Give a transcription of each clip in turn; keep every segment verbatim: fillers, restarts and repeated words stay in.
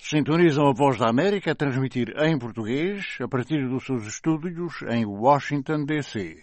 Sintonizam a Voz da América a transmitir em português a partir dos seus estúdios em Washington, D C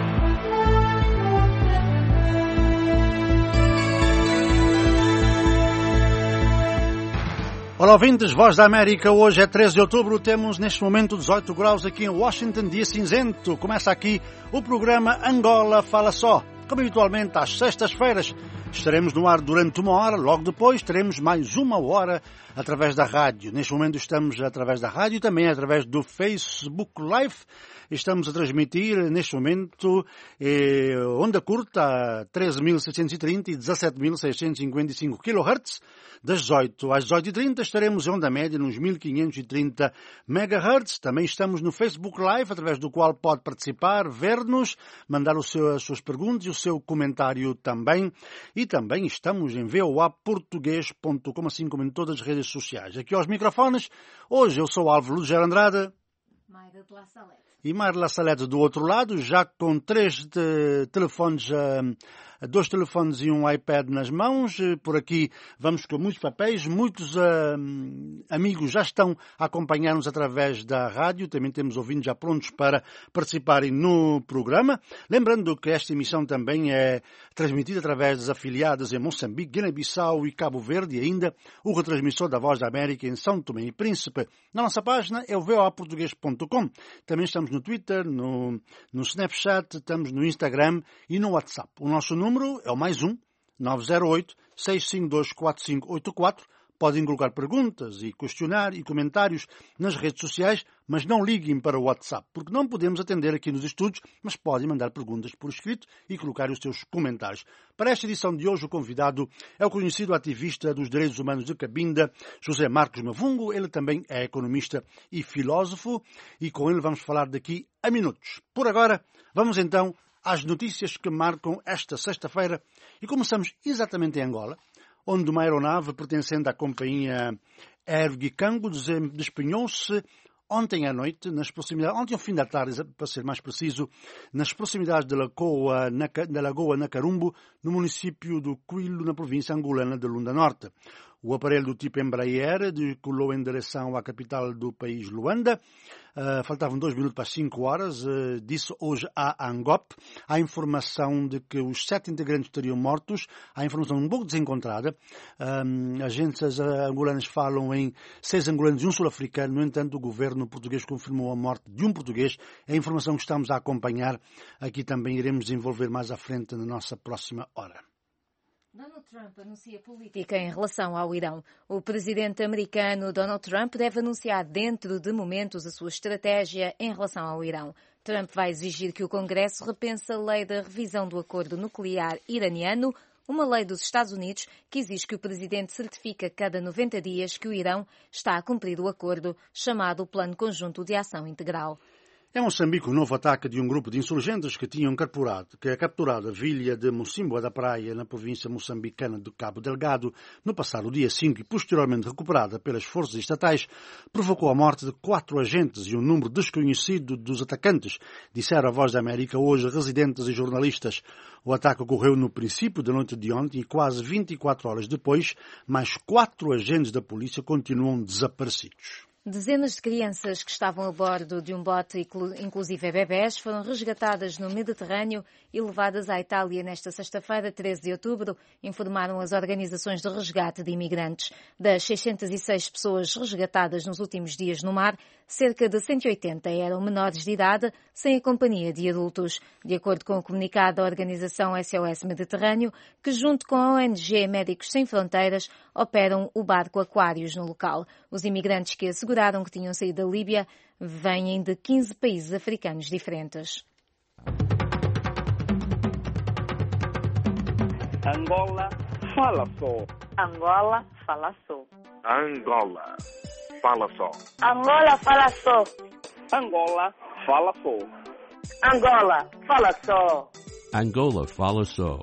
Olá, ouvintes, Voz da América. Hoje é treze de outubro, temos neste momento dezoito graus aqui em Washington, dia cinzento. Começa aqui o programa Angola Fala Só. Como habitualmente, às sextas-feiras, estaremos no ar durante uma hora, logo depois teremos mais uma hora através da rádio. Neste momento estamos através da rádio e também através do Facebook Live. Estamos a transmitir, neste momento, eh, onda curta a treze mil seiscentos e trinta e dezassete mil seiscentos e cinquenta e cinco quilohertz. Das dezoito às dezoito e trinta estaremos em onda média nos mil quinhentos e trinta megahertz. Também estamos no Facebook Live, através do qual pode participar, ver-nos, mandar o seu, as suas perguntas e o seu comentário também. E também estamos em v o a português ponto com, assim como em todas as redes sociais. Aqui aos microfones, hoje eu sou Álvaro Lugero Andrade. Mayra de La Salete. E Mayra La Salete do outro lado, já com três de, telefones, uh, dois telefones e um iPad nas mãos. Por aqui vamos com muitos papéis. Muitos uh, amigos já estão a acompanhar-nos através da rádio. Também temos ouvintes já prontos para participarem no programa. Lembrando que esta emissão também é transmitida através das afiliadas em Moçambique, Guiné-Bissau e Cabo Verde. E ainda o retransmissor da Voz da América em São Tomé e Príncipe. Na nossa página é o v o a português ponto com. Também estamos no Twitter, no, no Snapchat, estamos no Instagram e no WhatsApp. O nosso número é o mais um, nove zero oito, seis cinco dois, quatro cinco oito quatro. Podem colocar perguntas e questionar e comentários nas redes sociais, mas não liguem para o WhatsApp, porque não podemos atender aqui nos estúdios, mas podem mandar perguntas por escrito e colocar os seus comentários. Para esta edição de hoje, o convidado é o conhecido ativista dos direitos humanos de Cabinda, José Marcos Mavungo. Ele também é economista e filósofo, e com ele vamos falar daqui a minutos. Por agora, vamos então às notícias que marcam esta sexta-feira, e começamos exatamente em Angola, onde uma aeronave pertencente à companhia Air Gikango despenhou-se ontem à noite, nas proximidades, ontem ao fim da tarde, para ser mais preciso, nas proximidades da Lagoa, da Lagoa Nacarumbo, no município do Quilo, na província angolana de Lunda Norte. O aparelho do tipo Embraer decolou em direção à capital do país, Luanda. Uh, faltavam dois minutos para as cinco horas, uh, disse hoje a ANGOP. Há informação de que os sete integrantes estariam mortos. Há informação um pouco desencontrada. Um, agências angolanas falam em seis angolanos e um sul-africano. No entanto, o governo português confirmou a morte de um português. É a informação que estamos a acompanhar. Aqui também iremos desenvolver mais à frente na nossa próxima hora. Donald Trump anuncia política em relação ao Irão. O presidente americano Donald Trump deve anunciar dentro de momentos a sua estratégia em relação ao Irão. Trump vai exigir que o Congresso repense a lei da revisão do acordo nuclear iraniano, uma lei dos Estados Unidos que exige que o presidente certifique a cada noventa dias que o Irão está a cumprir o acordo, chamado Plano Conjunto de Ação Integral. Em Moçambique, o novo ataque de um grupo de insurgentes que tinham capturado, que é capturado a vila de Mocimboa da Praia, na província moçambicana de Cabo Delgado, no passado dia cinco e posteriormente recuperada pelas forças estatais, provocou a morte de quatro agentes e um número desconhecido dos atacantes, disseram a Voz da América hoje residentes e jornalistas. O ataque ocorreu no princípio da noite de ontem e quase vinte e quatro horas depois, mais quatro agentes da polícia continuam desaparecidos. Dezenas de crianças que estavam a bordo de um bote, inclusive bebés, foram resgatadas no Mediterrâneo e levadas à Itália nesta sexta-feira, treze de outubro, informaram as organizações de resgate de imigrantes. Das seiscentas e seis pessoas resgatadas nos últimos dias no mar, cerca de cento e oitenta eram menores de idade, sem a companhia de adultos. De acordo com o comunicado da organização S O S Mediterrâneo, que junto com a O N G Médicos Sem Fronteiras operam o barco Aquários no local. Os imigrantes que asseguraram que tinham saído da Líbia vêm de quinze países africanos diferentes. Angola fala só. Angola fala só. Angola fala só. Angola fala só. Angola fala só. Angola fala só. Angola fala só.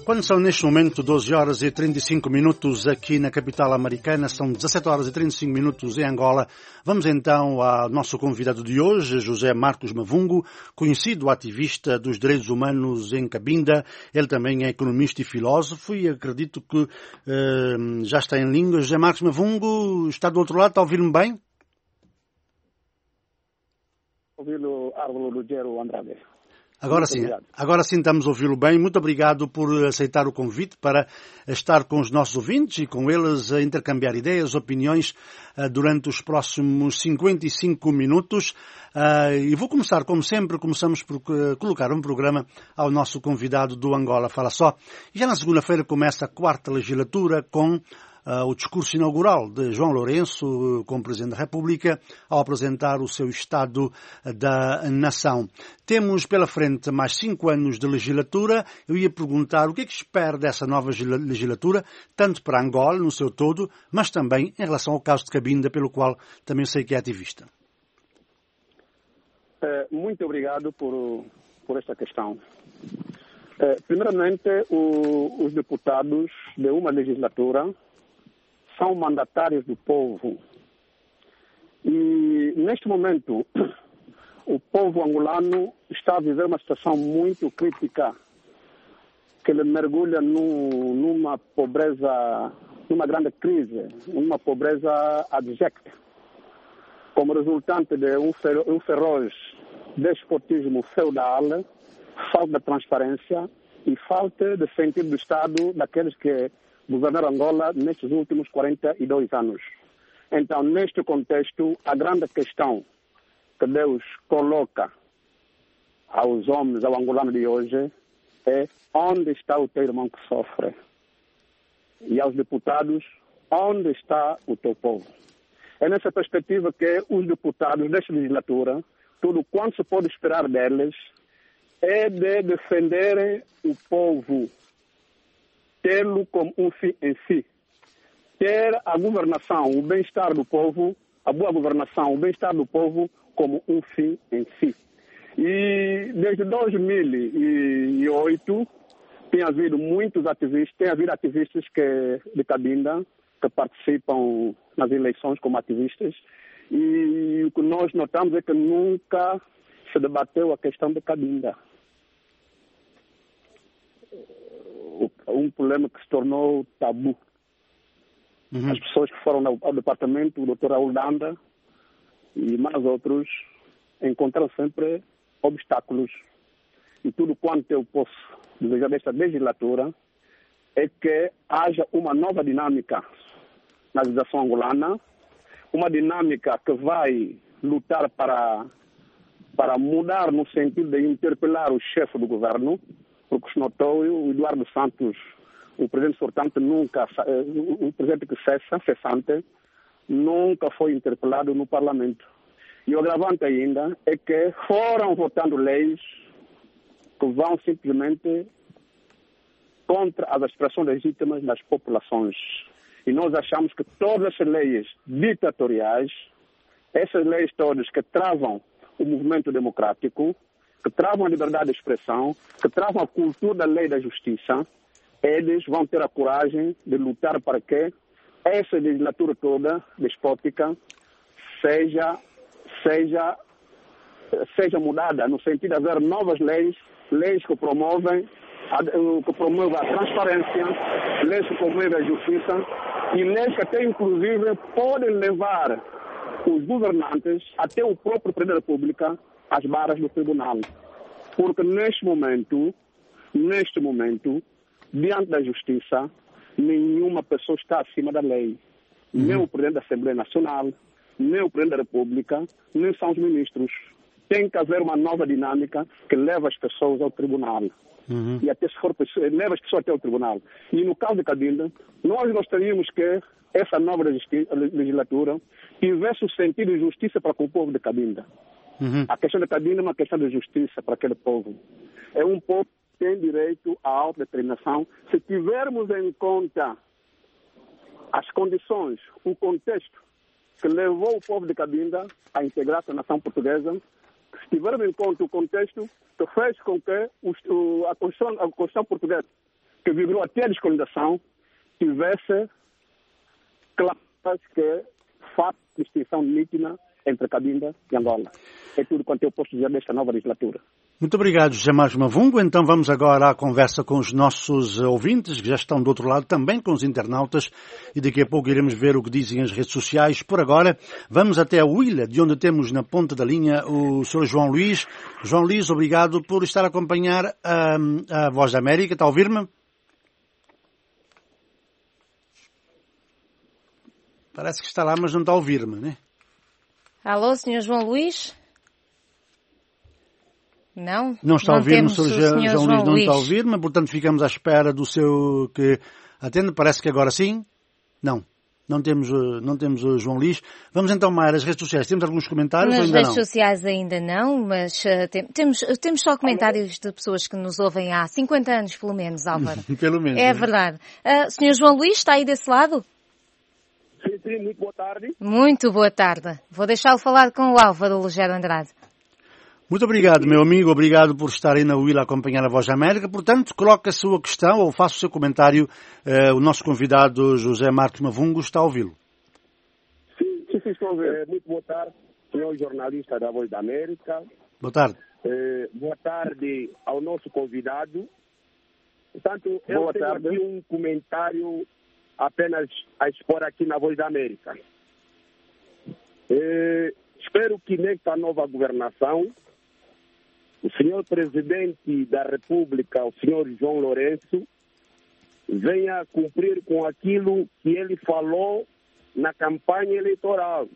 Quando são neste momento doze horas e trinta e cinco minutos aqui na capital americana, são dezassete horas e trinta e cinco minutos em Angola. Vamos então ao nosso convidado de hoje, José Marcos Mavungo, conhecido ativista dos direitos humanos em Cabinda. Ele também é economista e filósofo e acredito que eh, já está em língua. José Marcos Mavungo está do outro lado, está a ouvir-me bem? Ouvi-lo, Árvore Lugero Andrade. Agora sim, agora sim estamos a ouvi-lo bem. Muito obrigado por aceitar o convite para estar com os nossos ouvintes e com eles a intercambiar ideias, opiniões durante os próximos cinquenta e cinco minutos. E vou começar, como sempre, começamos por colocar um programa ao nosso convidado do Angola Fala Só. Já na segunda-feira começa a quarta legislatura com Uh, o discurso inaugural de João Lourenço, uh, como Presidente da República, ao apresentar o seu Estado da Nação. Temos pela frente mais cinco anos de legislatura. Eu ia perguntar o que é que espera dessa nova legislatura, tanto para Angola, no seu todo, mas também em relação ao caso de Cabinda, pelo qual também sei que é ativista. É, muito obrigado por, por esta questão. É, primeiramente, o, os deputados de uma legislatura são mandatários do povo. E, neste momento, o povo angolano está a viver uma situação muito crítica, que ele mergulha num, numa pobreza, numa grande crise, numa pobreza abjecta, como resultante de um, fer, um feroz despotismo feudal, falta de transparência e falta de sentido do Estado daqueles que governar Angola nestes últimos quarenta e dois anos. Então, neste contexto, a grande questão que Deus coloca aos homens, ao angolano de hoje, é onde está o teu irmão que sofre? E aos deputados, onde está o teu povo? É nessa perspectiva que os deputados desta legislatura, tudo quanto se pode esperar deles, é de defenderem o povo, tê-lo como um fim em si. Ter a governação, o bem-estar do povo, a boa governação, o bem-estar do povo como um fim em si. E desde dois mil e oito tem havido muitos ativistas, tem havido ativistas que, de Cabinda que participam nas eleições como ativistas, e o que nós notamos é que nunca se debateu a questão de Cabinda. Um problema que se tornou tabu. Uhum. As pessoas que foram ao, ao departamento, o doutor Raul Danda e mais outros, encontram sempre obstáculos. E tudo quanto eu posso desejar desta legislatura é que haja uma nova dinâmica na legislação angolana, uma dinâmica que vai lutar para, para mudar no sentido de interpelar o chefe do governo, porque se notou, o Eduardo Santos, o presidente sortante, nunca, o presidente que cessa, cessante, nunca foi interpelado no Parlamento. E o agravante ainda é que foram votando leis que vão simplesmente contra as aspirações legítimas das populações. E nós achamos que todas essas leis ditatoriais, essas leis todas que travam o movimento democrático, que travam a liberdade de expressão, que travam a cultura da lei da justiça, eles vão ter a coragem de lutar para que essa legislatura toda despótica seja, seja, seja mudada, no sentido de haver novas leis, leis que promovem a, que promovem a transparência, leis que promovem a justiça e leis que até inclusive podem levar os governantes, até o próprio Presidente da República, às barras do tribunal. Porque neste momento, neste momento, diante da justiça, nenhuma pessoa está acima da lei. Uhum. Nem o Presidente da Assembleia Nacional, nem o Presidente da República, nem são os ministros. Tem que haver uma nova dinâmica que leva as pessoas ao tribunal. Uhum. E até se for leva as pessoas até ao tribunal. E no caso de Cabinda, nós gostaríamos que essa nova legislatura tivesse o sentido de justiça para com o povo de Cabinda. Uhum. A questão de Cabinda é uma questão de justiça para aquele povo. É um povo que tem direito à autodeterminação. Se tivermos em conta as condições, o contexto que levou o povo de Cabinda a integrar-se à nação portuguesa, se tivermos em conta o contexto que fez com que o, a, Constituição, a Constituição portuguesa que vibrou até a descolonização, tivesse claras que fato de distinção nítida entre Cabinda e Angola. É tudo quanto eu posso dizer desta nova legislatura. Muito obrigado, José Marcos Mavungo. Então vamos agora à conversa com os nossos ouvintes, que já estão do outro lado, também com os internautas, e daqui a pouco iremos ver o que dizem as redes sociais. Por agora, vamos até a Huila, de onde temos na ponta da linha o senhor João Luís. João Luís, obrigado por estar a acompanhar a, a Voz da América. Está a ouvir-me? Parece que está lá, mas não está a ouvir-me, né? Alô, senhor João Luís? Não? Não está não a ouvir-me, o senhor João, senhor João João Luís não Luís. está a ouvir-me, portanto ficamos à espera do seu que atende. Parece que agora sim. Não, não temos, não temos o João Luís. Vamos então mais às redes sociais. Temos alguns comentários Nas ou ainda redes não? sociais ainda não, mas uh, tem, temos, temos só comentários de pessoas que nos ouvem há cinquenta anos, pelo menos, Álvaro. Pelo menos. É né? verdade. Uh, senhor João Luís, está aí desse lado? Sim, sim, muito boa tarde. Muito boa tarde. Vou deixá-lo falar com o Álvaro Legero Andrade. Muito obrigado, meu amigo. Obrigado por estar aí na Huila a acompanhar a Voz da América. Portanto, coloque a sua questão ou faça o seu comentário. Uh, o nosso convidado, José Marcos Mavungo, está a ouvi-lo. Sim, sim, sim, estou a ouvir. Muito boa tarde, senhor jornalista da Voz da América. Boa tarde. Eh, boa tarde ao nosso convidado. Portanto, eu Boa tenho tarde. aqui um comentário apenas a expor aqui na Voz da América. Eh, espero que nesta nova governação, o senhor presidente da República, o senhor João Lourenço, venha cumprir com aquilo que ele falou na campanha eleitoral,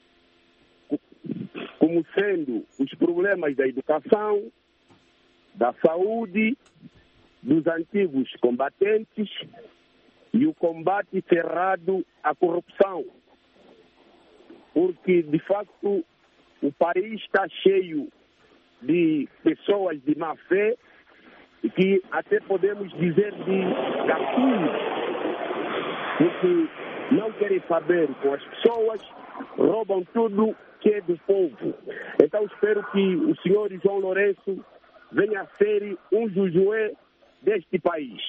como sendo os problemas da educação, da saúde, dos antigos combatentes e o combate cerrado à corrupção. Porque, de facto, o país está cheio de pessoas de má fé e que até podemos dizer de gatunos, porque não querem saber com as pessoas, roubam tudo que é do povo. Então espero que o senhor João Lourenço venha a ser um jujué deste país.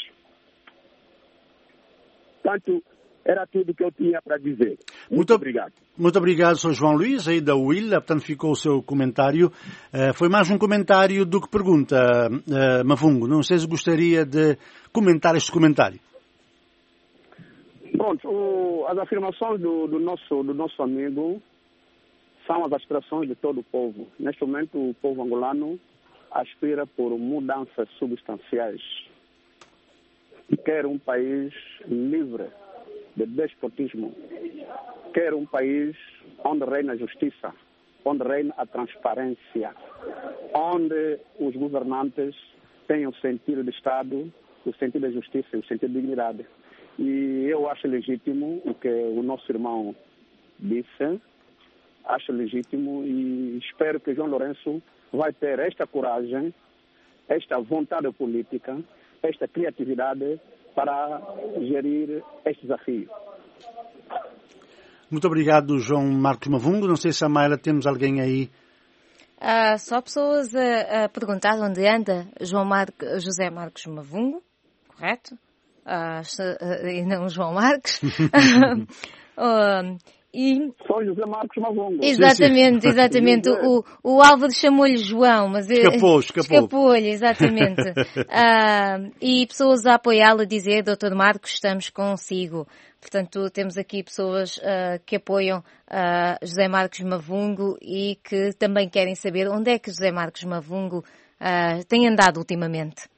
Portanto, era tudo que eu tinha para dizer. Muito, Muito obrigado. Muito obrigado, senhor João Luís, aí da Huila. Portanto, ficou o seu comentário. Uh, foi mais um comentário do que pergunta, uh, Mavungo. Não sei se gostaria de comentar este comentário. Pronto, o, as afirmações do, do, nosso, do nosso amigo são as aspirações de todo o povo. Neste momento, o povo angolano aspira por mudanças substanciais. Quer um país livre de despotismo. Quer um país onde reina a justiça, onde reina a transparência, onde os governantes tenham sentido de Estado, o sentido de justiça e o sentido de dignidade. E eu acho legítimo o que o nosso irmão disse, acho legítimo e espero que João Lourenço vai ter esta coragem, esta vontade política, esta criatividade para gerir este desafio. Muito obrigado, João Marcos Mavungo. Não sei se a Mayra temos alguém aí. Há só pessoas a, a perguntar onde anda João Mar... José Marcos Mavungo, correto? Ah, e não João Marcos. uh, e... Sou José Marcos Mavungo. Exatamente, exatamente. O, o Álvaro chamou-lhe João, mas... Escapou, escapou. Escapou-lhe, exatamente. uh, e pessoas a apoiá-lo a dizer, doutor Marcos, estamos consigo. Portanto, temos aqui pessoas uh, que apoiam uh, José Marcos Mavungo e que também querem saber onde é que José Marcos Mavungo uh, tem andado ultimamente.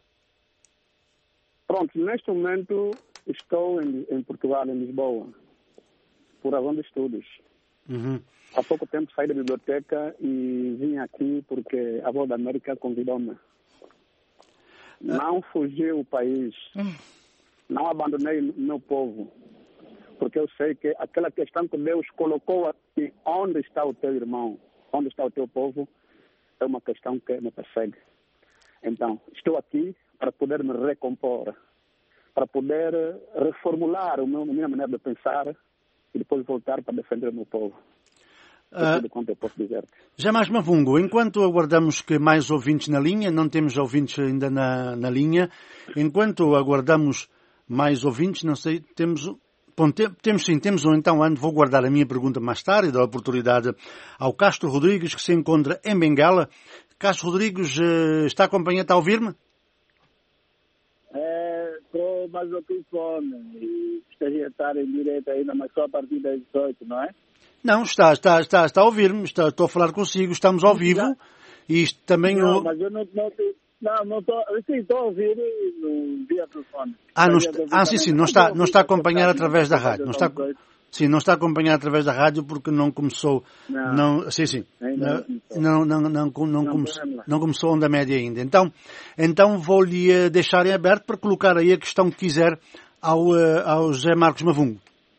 Pronto, neste momento estou em, em Portugal, em Lisboa, por razão de estudos. Uhum. Há pouco tempo saí da biblioteca e vim aqui porque a Voz da América convidou-me. Não fugi o país, não abandonei o meu povo, porque eu sei que aquela questão que Deus colocou aqui, onde está o teu irmão, onde está o teu povo, é uma questão que me persegue. Então, estou aqui para poder me recompor, para poder reformular a minha maneira de pensar e depois voltar para defender o meu povo. É tudo quanto eu posso dizer. Jamais Mavungo, enquanto aguardamos que mais ouvintes na linha, não temos ouvintes ainda na, na linha, enquanto aguardamos mais ouvintes, não sei, temos... Bom, temos sim, temos um, então, Ando, vou guardar a minha pergunta mais tarde e dar a oportunidade ao Castro Rodrigues, que se encontra em Bengala. Castro Rodrigues, está acompanhado, está a ouvir-me? Estou mais ao telefone e gostaria de estar em direto ainda, mas só a partir das dezoito, não é? Não, está, está, está, está a ouvir-me, está, estou a falar consigo, estamos ao vivo Já? e isto também... Não, o... mas eu não... não Não, não estou. Sim, estou a ouvir no via telefone. Ah, não está, ah, sim, sim, não está, não está a acompanhar através da rádio. Não está, sim, não está a acompanhar através da rádio porque não começou. Não, não sim, sim. Não, não, não, não, não, começou, não começou a onda média ainda. Então, então vou-lhe deixar em aberto para colocar aí a questão que quiser ao, ao José Marcos Mavungo.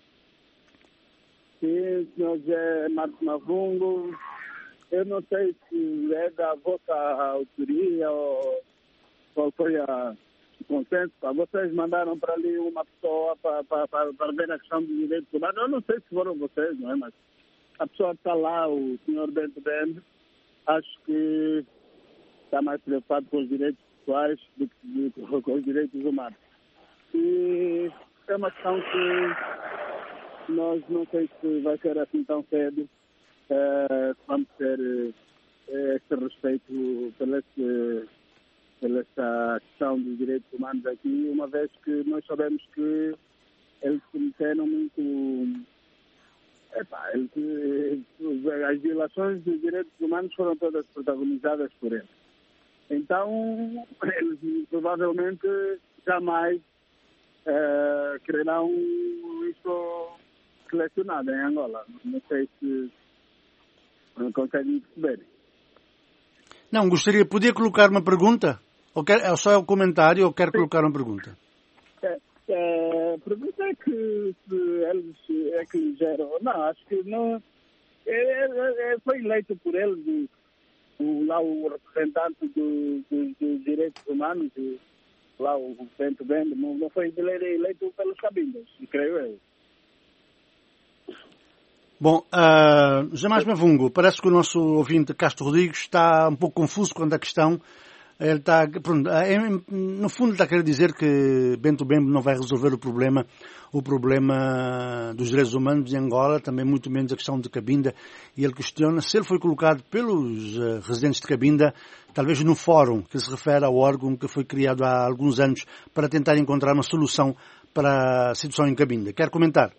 Sim, senhor José Marcos Mavungo. Eu não sei se é da vossa autoria ou qual foi a, o consenso. Vocês mandaram para ali uma pessoa para, para, para, para ver a questão dos direitos humanos. Eu não sei se foram vocês, não é? Mas a pessoa que está lá, o senhor Bento Bembe, acho que está mais preocupado com os direitos pessoais do que com os direitos humanos. E é uma questão que nós não sei se vai ser assim tão cedo. Uh, vamos ter uh, este respeito pela, este, pela esta questão dos direitos humanos aqui, uma vez que nós sabemos que eles cometeram muito... Epá, eles, as violações dos direitos humanos foram todas protagonizadas por eles. Então, eles provavelmente jamais uh, quererão isso selecionado em Angola. Não sei se não conseguem perceber. Não, gostaria, podia colocar uma pergunta? Ou quer, é só o comentário ou quer Sim. colocar uma pergunta? É, é, a pergunta é que se eles é que geram. Não, acho que não. É, é, foi eleito por eles o, lá o representante do, do, dos direitos humanos, o, lá o Bento Bembe, não, não foi eleito pelos cabindas, creio eu. Bom, uh, Jamais Mavungo, parece que o nosso ouvinte Castro Rodrigues está um pouco confuso quanto à questão. Ele está, pronto, é, no fundo está a querer dizer que Bento Bembe não vai resolver o problema, o problema dos direitos humanos em Angola, também muito menos a questão de Cabinda, e ele questiona se ele foi colocado pelos uh, residentes de Cabinda, talvez no fórum que se refere ao órgão que foi criado há alguns anos para tentar encontrar uma solução para a situação em Cabinda. Quer comentar?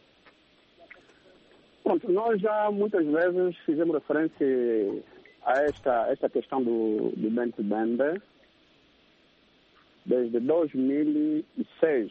Pronto, nós já muitas vezes fizemos referência a esta, esta questão do, do Bento Bembe desde dois mil e seis,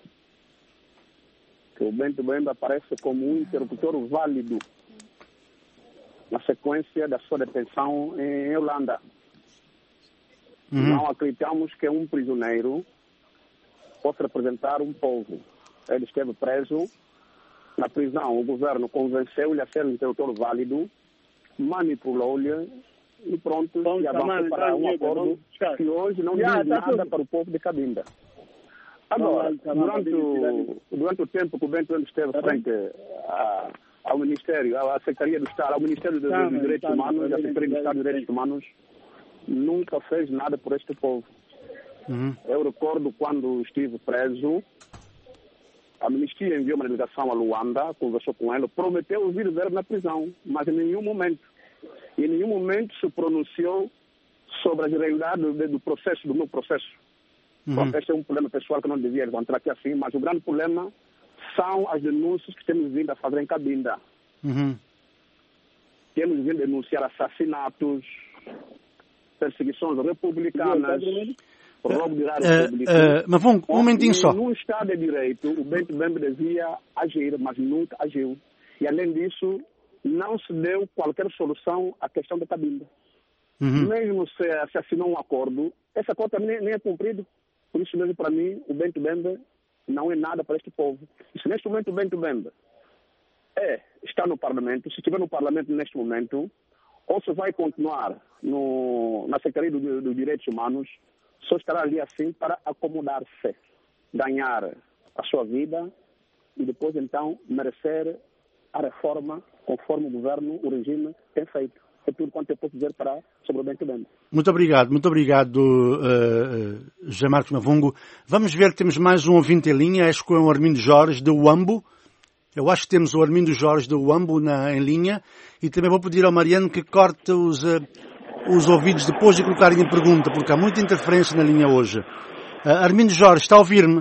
que o Bento Bembe aparece como um interlocutor válido na sequência da sua detenção em Holanda. Uhum. Não acreditamos que um prisioneiro possa representar um povo. Ele esteve preso na prisão, o governo convenceu-lhe a ser um interlocutor válido, manipulou-lhe e pronto, então, e avançou para um acordo que hoje não diz nada para o povo de Cabinda. Agora, durante o, durante o tempo que o Bento esteve frente a, ao Ministério, à Secretaria do Estado, ao Ministério dos, dos Direitos Humanos, à Secretaria do Estado dos Direitos Humanos, nunca fez nada por este povo. Uhum. Eu recordo quando estive preso, a Amnistia enviou uma delegação a Luanda, conversou com ele, prometeu vir ver na prisão, mas em nenhum momento, em nenhum momento se pronunciou sobre as realidades do, do processo, do meu processo. Uhum. Bom, este é um problema pessoal que não devia levantar aqui assim, mas o grande problema são as denúncias que temos vindo a fazer em Cabinda. Uhum. Temos vindo a denunciar assassinatos, perseguições republicanas, roubo de área pública. Uh, uh, mas vamos, um momentinho só. Num Estado de Direito, o Bento Bembe devia agir, mas nunca agiu. E, além disso, não se deu qualquer solução à questão da Cabinda. Uhum. Mesmo se, se assinou um acordo, esse acordo nem, nem é cumprido. Por isso mesmo, para mim, o Bento Bembe não é nada para este povo. E se neste momento o Bento Bembe é, está no Parlamento, se estiver no Parlamento neste momento, ou se vai continuar no, na Secretaria dos do Direitos Humanos, só estará ali assim para acomodar-se, ganhar a sua vida e depois então merecer a reforma conforme o governo, o regime tem feito. É tudo quanto eu posso dizer para sobre o bem que Muito obrigado, muito obrigado, uh, José Marcos Mavungo. Vamos ver, temos mais um ouvinte em linha, acho que é o Armindo Jorge, de Uambo. Eu acho que temos o Armindo Jorge, de Uambo, na, em linha. E também vou pedir ao Mariano que corte os, uh, os ouvidos depois de colocarem a pergunta, porque há muita interferência na linha hoje. Uh, Armindo Jorge, está a ouvir-me?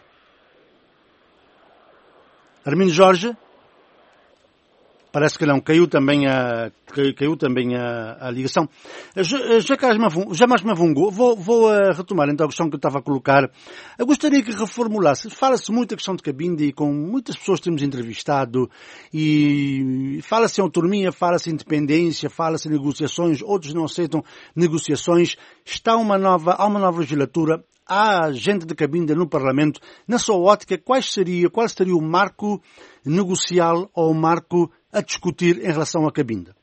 Armindo Jorge? Parece que não. Caiu também a, caiu também a, a ligação. Já Marcos Mavungo, vou, vou uh, retomar então a questão que eu estava a colocar. Eu gostaria que reformulasse. Fala-se muito a questão de Cabinda e com muitas pessoas que temos entrevistado e fala-se em autonomia, fala-se em independência, fala-se em negociações, outros não aceitam negociações. Está uma nova, há uma nova legislatura. Há gente de Cabinda no Parlamento. Na sua ótica, qual seria, qual seria o marco negocial ou o marco a discutir em relação à Cabinda?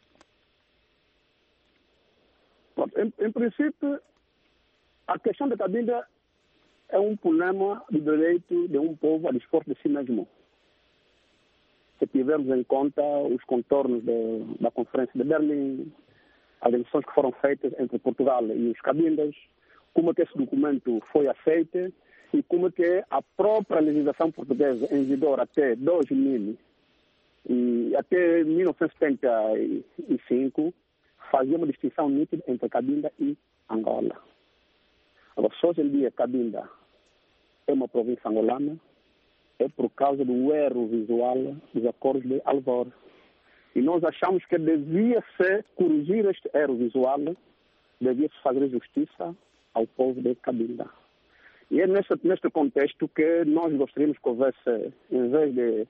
Em, em princípio, a questão da Cabinda é um problema de direito de um povo a dispor de si mesmo. Se tivermos em conta os contornos de, da Conferência de Berlim, as eleições que foram feitas entre Portugal e os Cabindas, como é que esse documento foi aceito e como é que a própria legislação portuguesa em vigor até dois mil e até mil novecentos e setenta e cinco fazia uma distinção nítida entre Cabinda e Angola. Agora, só hoje em dia Cabinda é uma província angolana, é por causa do erro visual dos acordos de Alvor. E nós achamos que devia se corrigir este erro visual, devia se fazer justiça ao povo de Cabinda. E é nesse, neste contexto que nós gostaríamos que houvesse, em vez de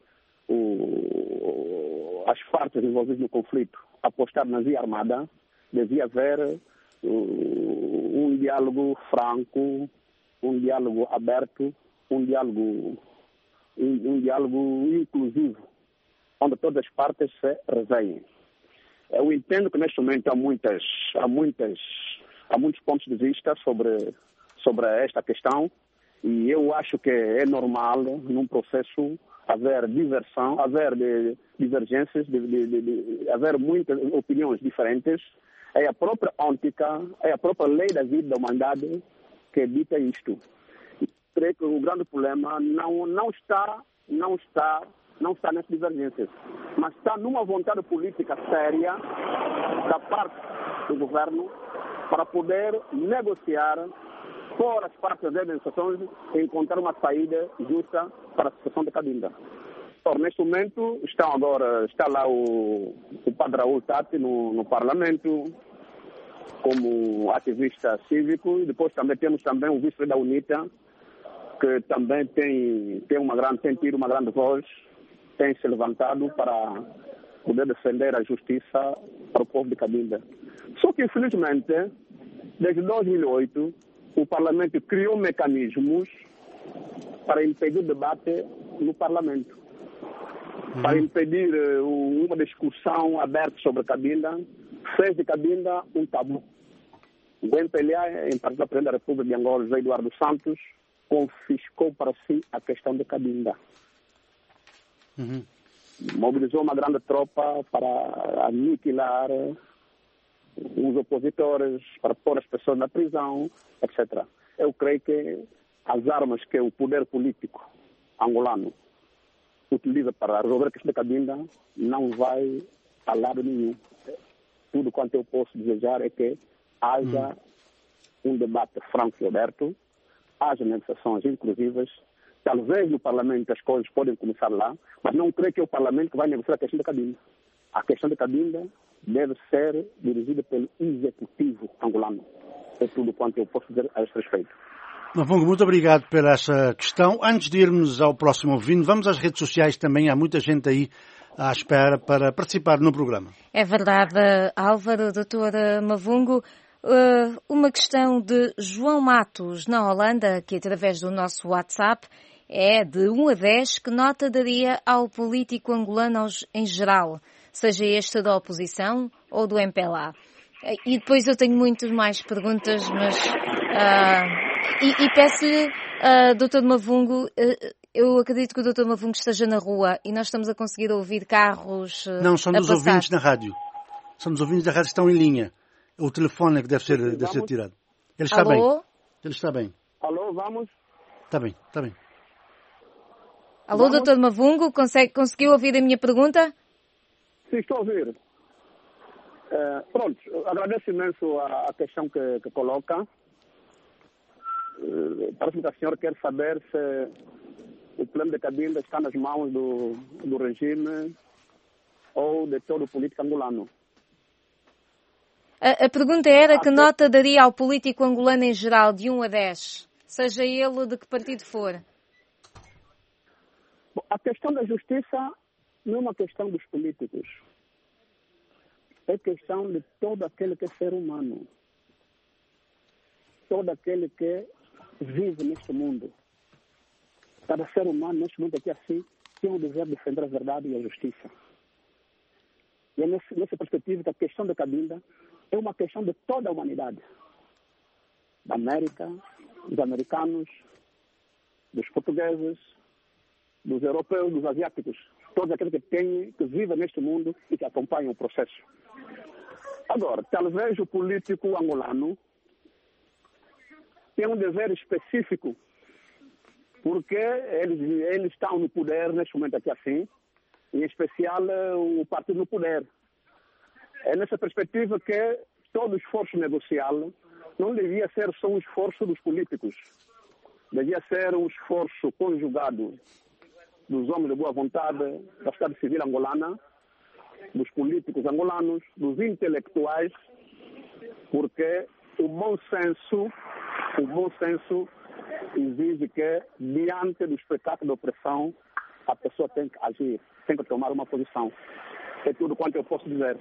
o, as partes envolvidas no conflito apostar na via armada, devia haver uh, um diálogo franco, um diálogo aberto, um diálogo, um, um diálogo inclusivo, onde todas as partes se reveem. Eu entendo que neste momento há muitas, há muitas, há muitos pontos de vista sobre, sobre esta questão e eu acho que é normal num processo haver diversão, haver de, divergências, de, de, de, de, haver muitas opiniões diferentes. É a própria ótica, é a própria lei da vida da humanidade que dita isto. E creio que o grande problema não, não está, não está, não está nessas divergências, mas está numa vontade política séria da parte do governo para poder negociar por as partes das negociações e encontrar uma saída justa para a situação de Cabinda. Então, neste momento, estão agora, está lá o, o padre Raul Tati no, no Parlamento como ativista cívico e depois também temos também o vice da UNITA que também tem, tem, uma grande, tem tido uma grande voz, tem se levantado para poder defender a justiça para o povo de Cabinda. Só que, infelizmente, desde dois mil e oito, o Parlamento criou mecanismos para impedir o debate no Parlamento, uhum. para impedir uh, uma discussão aberta sobre Cabinda, fez de Cabinda um tabu. O M P L A, em particular o Presidente da República de Angola, José Eduardo Santos, confiscou para si a questão de Cabinda. Uhum. Mobilizou uma grande tropa para aniquilar os opositores, para pôr as pessoas na prisão, etcétera. Eu creio que as armas que o poder político angolano utiliza para resolver a questão da Cabinda não vai a lado nenhum. Tudo quanto eu posso desejar é que haja hum. um debate franco e aberto, haja negociações inclusivas. Talvez no Parlamento as coisas podem começar lá, mas não creio que é o Parlamento que vai negociar a questão da Cabinda. A questão da Cabinda deve ser dirigida pelo Executivo angolano. É tudo quanto eu posso dizer a esse respeito. Mavungo, muito obrigado pela essa questão. Antes de irmos ao próximo ouvinte, vamos às redes sociais também. Há muita gente aí à espera para participar no programa. É verdade, Álvaro, doutora Mavungo. Uma questão de João Matos, na Holanda, que através do nosso WhatsApp é de um a dez, que nota daria ao político angolano em geral, seja este da oposição ou do M P L A? E depois eu tenho muitas mais perguntas, mas uh, e, e peço-lhe, uh, doutor Mavungo, uh, eu acredito que o doutor Mavungo esteja na rua e nós estamos a conseguir ouvir carros uh, Não, são a dos passar. ouvintes na rádio. São dos ouvintes da rádio que estão em linha. O telefone é que deve ser, Sim, deve ser vamos. tirado. Ele está Alô? bem. Ele está bem. Alô, vamos? Está bem, está bem. Alô, Vamos. doutor Mavungo, consegue, conseguiu ouvir a minha pergunta? Sim, estou a ouvir. Eh, pronto, agradeço imenso a, a questão que, que coloca. Uh, parece que a senhora quer saber se o plano de Cabinda está nas mãos do, do regime ou de todo o político angolano. A, a pergunta era Ah, que sim. nota daria ao político angolano em geral, de um a dez, seja ele de que partido for? Bom, a questão da justiça não é uma questão dos políticos. É questão de todo aquele que é ser humano. Todo aquele que vive neste mundo. Cada ser humano, neste mundo aqui assim, tem o dever de defender a verdade e a justiça. E é nesse, nessa perspectiva que a questão da Cabinda é uma questão de toda a humanidade. Da América, dos americanos, dos portugueses, dos europeus, dos asiáticos. Todos aqueles que têm, que vivem neste mundo e que acompanham o processo. Agora, talvez o político angolano tem um dever específico, porque eles, eles estão no poder neste momento aqui assim, em especial o partido no poder. É nessa perspectiva que todo esforço negocial não devia ser só um esforço dos políticos, devia ser um esforço conjugado dos homens de boa vontade, da sociedade civil angolana, dos políticos angolanos, dos intelectuais, porque o bom senso, o bom senso exige que, diante do espetáculo da opressão, a pessoa tem que agir, tem que tomar uma posição. É tudo quanto eu posso dizer.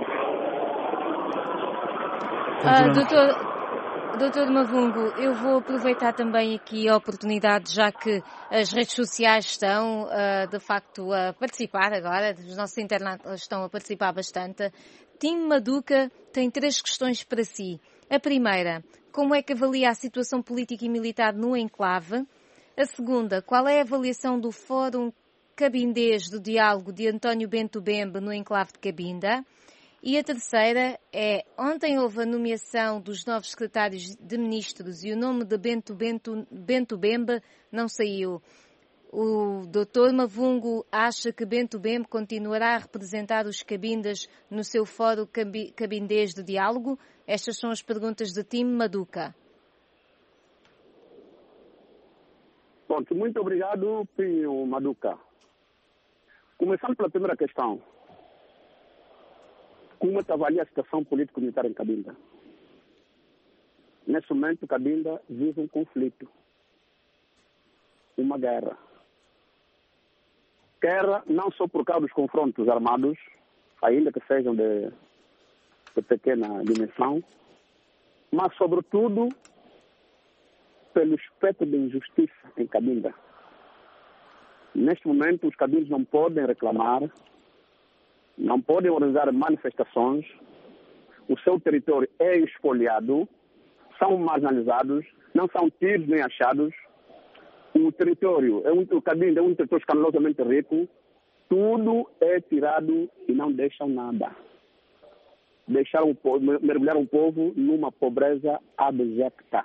Ah, doutor, doutor Mavungo, eu vou aproveitar também aqui a oportunidade, já que as redes sociais estão, uh, de facto, a participar agora, os nossos internautas estão a participar bastante. Tim Maduca tem três questões para si. A primeira, como é que avalia a situação política e militar no enclave? A segunda, qual é a avaliação do Fórum Cabindês do Diálogo de António Bento Bembe no enclave de Cabinda? E a terceira é, ontem houve a nomeação dos novos secretários de ministros e o nome de Bento, Bento, Bento Bembe não saiu. O doutor Mavungo acha que Bento Bembe continuará a representar os cabindas no seu fórum cabindês de diálogo? Estas são as perguntas de Tim Maduca. Pronto, muito obrigado, Pinho Maduca. Começando pela primeira questão. Como é que avalia a situação político-militar em Cabinda? Nesse momento, Cabinda vive um conflito, uma guerra. Guerra não só por causa dos confrontos armados, ainda que sejam de, de pequena dimensão, mas, sobretudo, pelo aspecto de injustiça em Cabinda. Neste momento, os cabindos não podem reclamar, não podem organizar manifestações, o seu território é espoliado, são marginalizados, não são tidos nem achados. O território, é um, o Cabinda é um território escandalosamente rico, tudo é tirado e não deixam nada. Deixaram o povo, mergulharam o povo numa pobreza abjecta.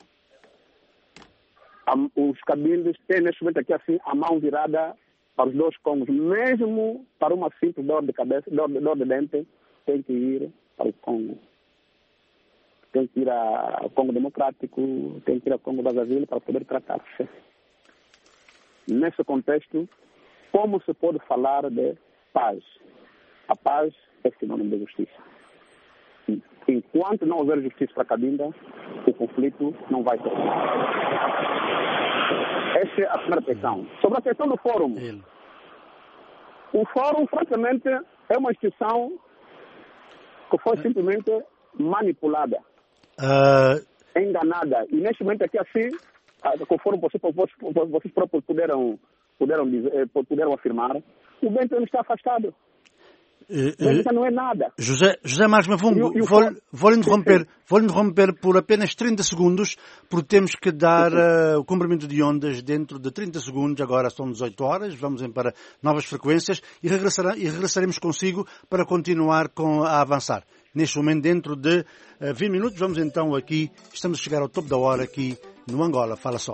Os cabindos têm neste momento aqui assim a mão virada para os dois Congos, mesmo para uma simples dor de cabeça, dor, dor de dente, tem que ir para o Congo. Tem que ir ao Congo Democrático, tem que ir ao Congo Brazzaville para poder tratar-se. Nesse contexto, como se pode falar de paz? A paz é sinônimo de justiça. Enquanto não houver justiça para Cabinda, o conflito não vai terminar. Essa é a primeira questão. Sobre a questão do fórum. Ele. O fórum, francamente, é uma instituição que foi simplesmente manipulada, uh... enganada. E neste momento aqui assim, conforme vocês, vocês próprios puderam, puderam, dizer, puderam afirmar, o Bento está afastado. Bélgica não é nada. José, José Marcos Mavungo, vou, vou, interromper, vou interromper por apenas trinta segundos, porque temos que dar uh, o comprimento de ondas dentro de trinta segundos, agora são dezoito horas, vamos em para novas frequências e, regressará, e regressaremos consigo para continuar com, a avançar. Neste momento, dentro de uh, vinte minutos, vamos então aqui, estamos a chegar ao topo da hora aqui no Angola. Fala só.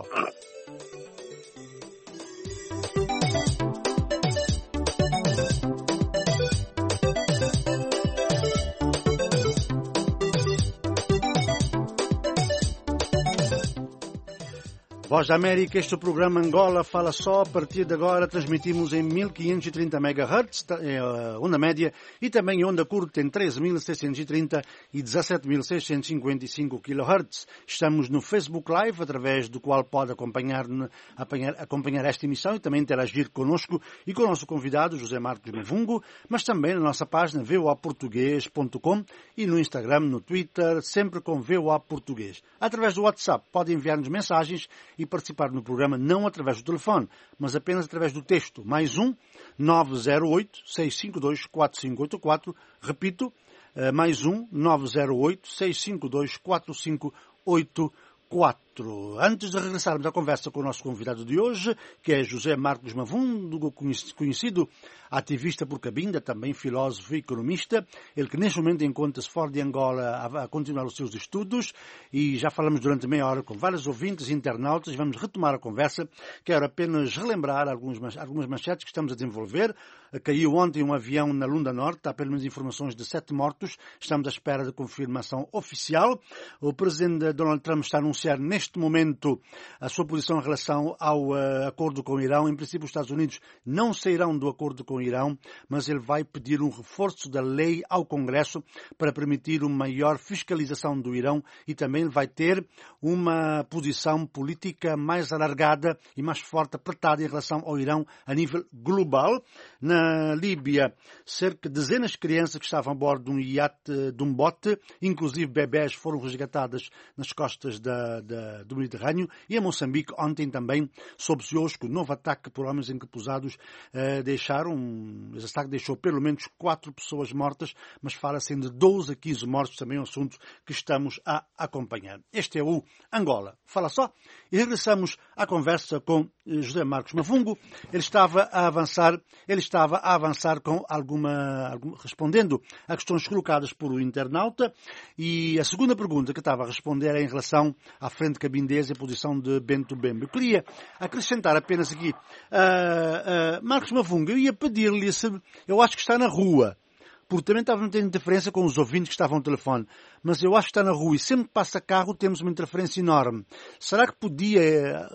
Voz da América, este é o programa Angola Fala Só. A partir de agora transmitimos em mil quinhentos e trinta megahertz, onda média, e também onda curta em treze mil seiscentos e trinta e dezassete mil seiscentos e cinquenta e cinco kilohertz. Estamos no Facebook Live, através do qual pode acompanhar, acompanhar, acompanhar esta emissão e também interagir connosco e com o nosso convidado, José Marcos Mavungo, mas também na nossa página v o a português ponto com e no Instagram, no Twitter, sempre com V O A Português. Através do WhatsApp pode enviar-nos mensagens e participar no programa não através do telefone, mas apenas através do texto. Mais um, nove zero oito, seis cinco dois, quatro cinco oito quatro. Repito, mais um, nove zero oito, seis cinco dois, quatro cinco oito quatro. Antes de regressarmos à conversa com o nosso convidado de hoje, que é José Marcos Mavungo, conhecido ativista por Cabinda, também filósofo e economista, ele que neste momento encontra-se fora de Angola a continuar os seus estudos, e já falamos durante meia hora com vários ouvintes e internautas, e vamos retomar a conversa. Quero apenas relembrar algumas, algumas manchetes que estamos a desenvolver. Caiu ontem um avião na Lunda Norte, há pelo menos informações de sete mortos, estamos à espera de confirmação oficial. O presidente Donald Trump está a anunciar neste momento a sua posição em relação ao uh, acordo com o Irão. Em princípio, os Estados Unidos não sairão do acordo com o Irão, mas ele vai pedir um reforço da lei ao Congresso para permitir uma maior fiscalização do Irão, e também vai ter uma posição política mais alargada e mais forte, apertada em relação ao Irão a nível global. Na Líbia, cerca de dezenas de crianças que estavam a bordo de um iate, de um bote, inclusive bebés, foram resgatadas nas costas da, da, do Mediterrâneo. E em Moçambique, ontem também, soube-se hoje que o novo ataque por homens encapuzados eh, deixaram, esse ataque deixou pelo menos quatro pessoas mortas, mas fala-se de doze a quinze mortos, também é um assunto que estamos a acompanhar. Este é o Angola Fala Só, e regressamos à conversa com José Marcos Mavungo. Ele estava a avançar, ele estava a avançar com alguma, alguma, respondendo a questões colocadas por o internauta, e a segunda pergunta que estava a responder é em relação à Frente Cabindesa e a posição de Bento Bembe. Eu queria acrescentar apenas aqui, uh, uh, Marcos Mavungo, eu ia pedir-lhe se, eu acho que está na rua, porque também estava a ter interferência com os ouvintes que estavam no telefone, mas eu acho que está na rua e sempre que passa carro temos uma interferência enorme. Será que podia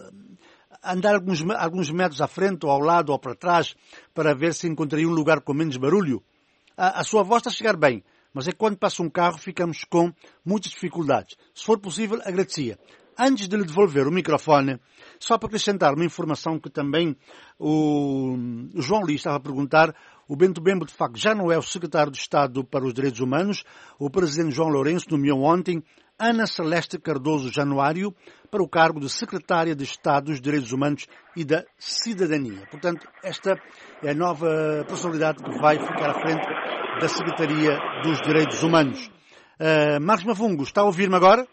andar alguns, alguns metros à frente ou ao lado ou para trás para ver se encontraria um lugar com menos barulho? A, a sua voz está a chegar bem, mas é que quando passa um carro ficamos com muitas dificuldades. Se for possível, agradecia. Antes de lhe devolver o microfone, só para acrescentar uma informação que também o, o João Lee estava a perguntar, o Bento Bembe, de facto, já não é o secretário de Estado para os Direitos Humanos. O presidente João Lourenço nomeou ontem Ana Celeste Cardoso Januário para o cargo de secretária de Estado dos Direitos Humanos e da Cidadania. Portanto, esta é a nova personalidade que vai ficar à frente da Secretaria dos Direitos Humanos. Uh, Marcos Mavungo, está a ouvir-me agora?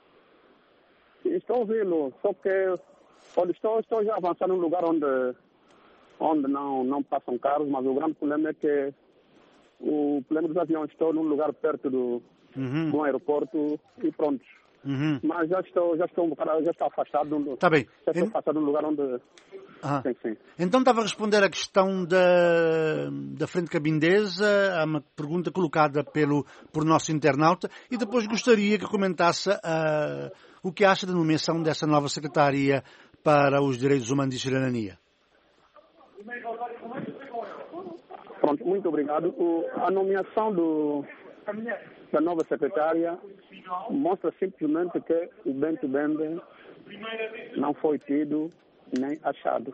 Estou a ouvi-lo, só que olha, estou, estou já a avançar num lugar onde, onde não, não passam carros, mas o grande problema é que o problema dos aviões, estou num lugar perto do, uhum. do aeroporto e pronto. Uhum. Mas já estou, já estou, já estou afastado. Está bem. Já estou afastado de um lugar onde... Ah. Sim, sim. Então estava a responder à questão da, da Frente Cabindesa, a uma pergunta colocada pelo, por nosso internauta, e depois gostaria que comentasse uh, o que acha da nomeação dessa nova secretária para os Direitos Humanos e Cidadania. Pronto, muito obrigado. O, a nomeação do, da nova secretária mostra simplesmente que o Bento Bembe não foi tido nem achado.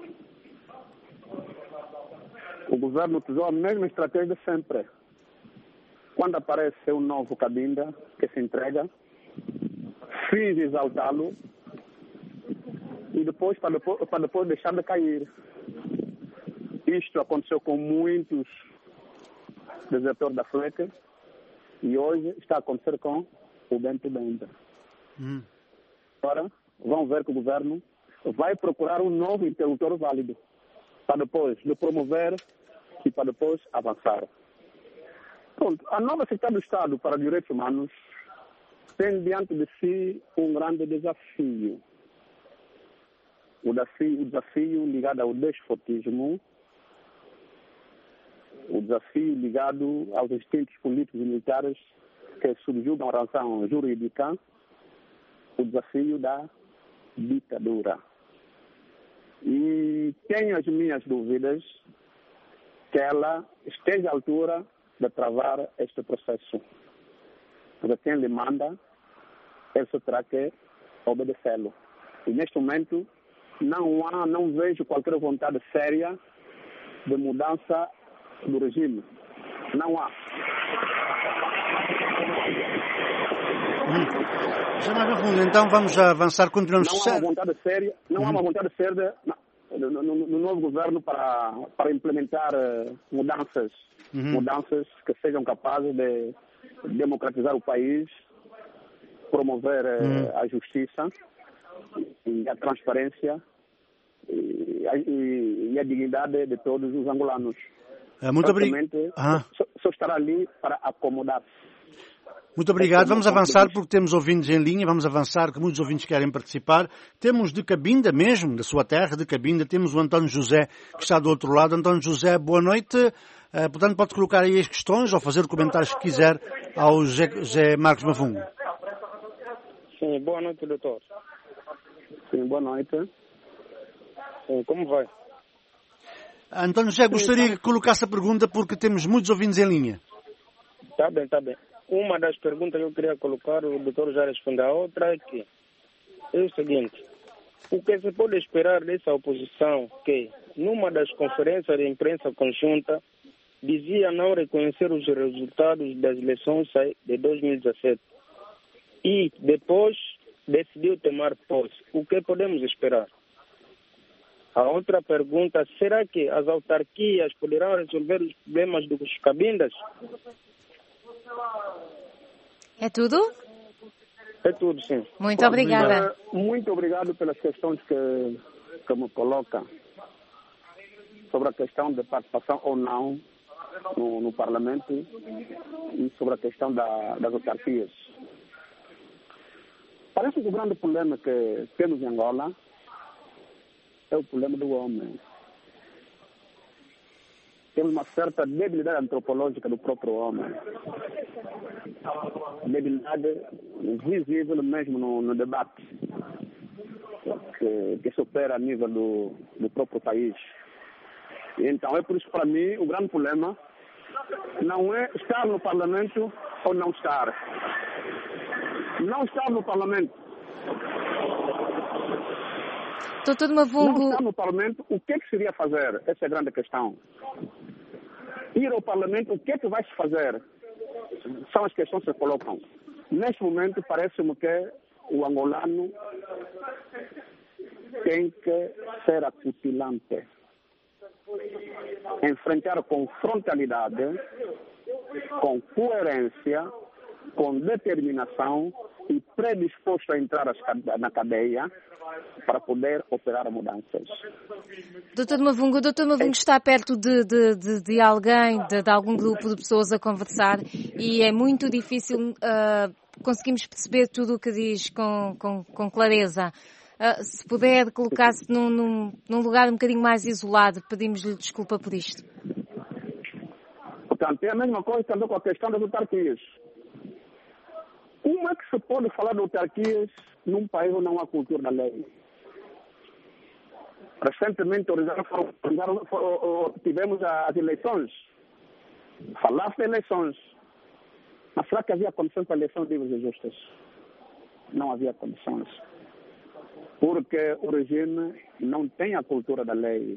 O governo usou a mesma estratégia sempre. Quando aparece um novo Cabinda que se entrega, finge exaltá-lo e depois para, depois, para depois deixar de cair. Isto aconteceu com muitos desertor da F L E C, e hoje está a acontecer com o Bento Benda. Hum. Agora, vão ver que o governo vai procurar um novo interlocutor válido, para depois de promover e para depois avançar. Pronto, a nova Secretaria do Estado para os Direitos Humanos tem diante de si um grande desafio. O desafio, o desafio ligado ao despotismo, o desafio ligado aos instintos políticos e militares que subjugam a razão jurídica, o desafio da ditadura. E tenho as minhas dúvidas que ela esteja à altura de travar este processo. Porque quem lhe manda, ele só terá que obedecê-lo. E neste momento, não há, não vejo qualquer vontade séria de mudança do regime. Não há. Hum. Então vamos avançar, continuamos. Não há uma vontade séria, não hum. há uma vontade séria no, no, no novo governo para, para implementar uh, mudanças, uhum. mudanças que sejam capazes de democratizar o país, promover uh, uhum. a justiça e a transparência e a, e, e a dignidade de todos os angolanos. Uh, muito obrigado. Ah. Só, só estará ali para acomodar-se. Muito obrigado. Vamos avançar porque temos ouvintes em linha. Vamos avançar, que muitos ouvintes querem participar. Temos de Cabinda mesmo, da sua terra, de Cabinda, temos o António José, que está do outro lado. António José, boa noite. Uh, portanto, pode colocar aí as questões ou fazer comentários que quiser ao José Marcos Mavungo. Sim, boa noite, doutor. Sim, boa noite. Sim, como vai? António José, gostaria que colocasse a pergunta porque temos muitos ouvintes em linha. Está bem, está bem. Uma das perguntas que eu queria colocar, o doutor já respondeu. A outra é que é o seguinte: o que se pode esperar dessa oposição que, numa das conferências de imprensa conjunta, dizia não reconhecer os resultados das eleições de dois mil e dezessete e depois decidiu tomar posse? O que podemos esperar? A outra pergunta: será que as autarquias poderão resolver os problemas dos cabindas? É tudo? É tudo, sim. Muito obrigada. Muito obrigado pelas questões que, que me coloca sobre a questão de participação ou não no, no Parlamento e sobre a questão da, das autarquias. Parece que o grande problema que temos em Angola é o problema do homem. Temos uma certa debilidade antropológica do próprio homem. Debilidade visível mesmo no, no debate que, que se opera a nível do, do próprio país. E então, é por isso, para mim, o grande problema não é estar no Parlamento ou não estar. Não estar no Parlamento. Doutor Mavungo... Não estar no Parlamento, o que é que seria fazer? Essa é a grande questão. Ir ao Parlamento, o que é que vai-se fazer? São as questões que se colocam. Neste momento, parece-me que o angolano tem que ser acutilante. Enfrentar com frontalidade, com coerência, com determinação e predisposto a entrar na cadeia para poder operar mudanças. Doutor Mavungo, o doutor Mavungo está perto de, de, de, de alguém, de, de algum grupo de pessoas a conversar e é muito difícil uh, conseguirmos perceber tudo o que diz com, com, com clareza. Uh, se puder colocar-se num, num, num lugar um bocadinho mais isolado, pedimos-lhe desculpa por isto. Portanto, é a mesma coisa também com a questão das autarquias. Como é que se pode falar de autarquias num país onde não há cultura da lei? Recentemente tivemos as eleições. Falaste de eleições. Mas será que havia condições para eleições livres e justas? Não havia condições. Porque o regime não tem a cultura da lei.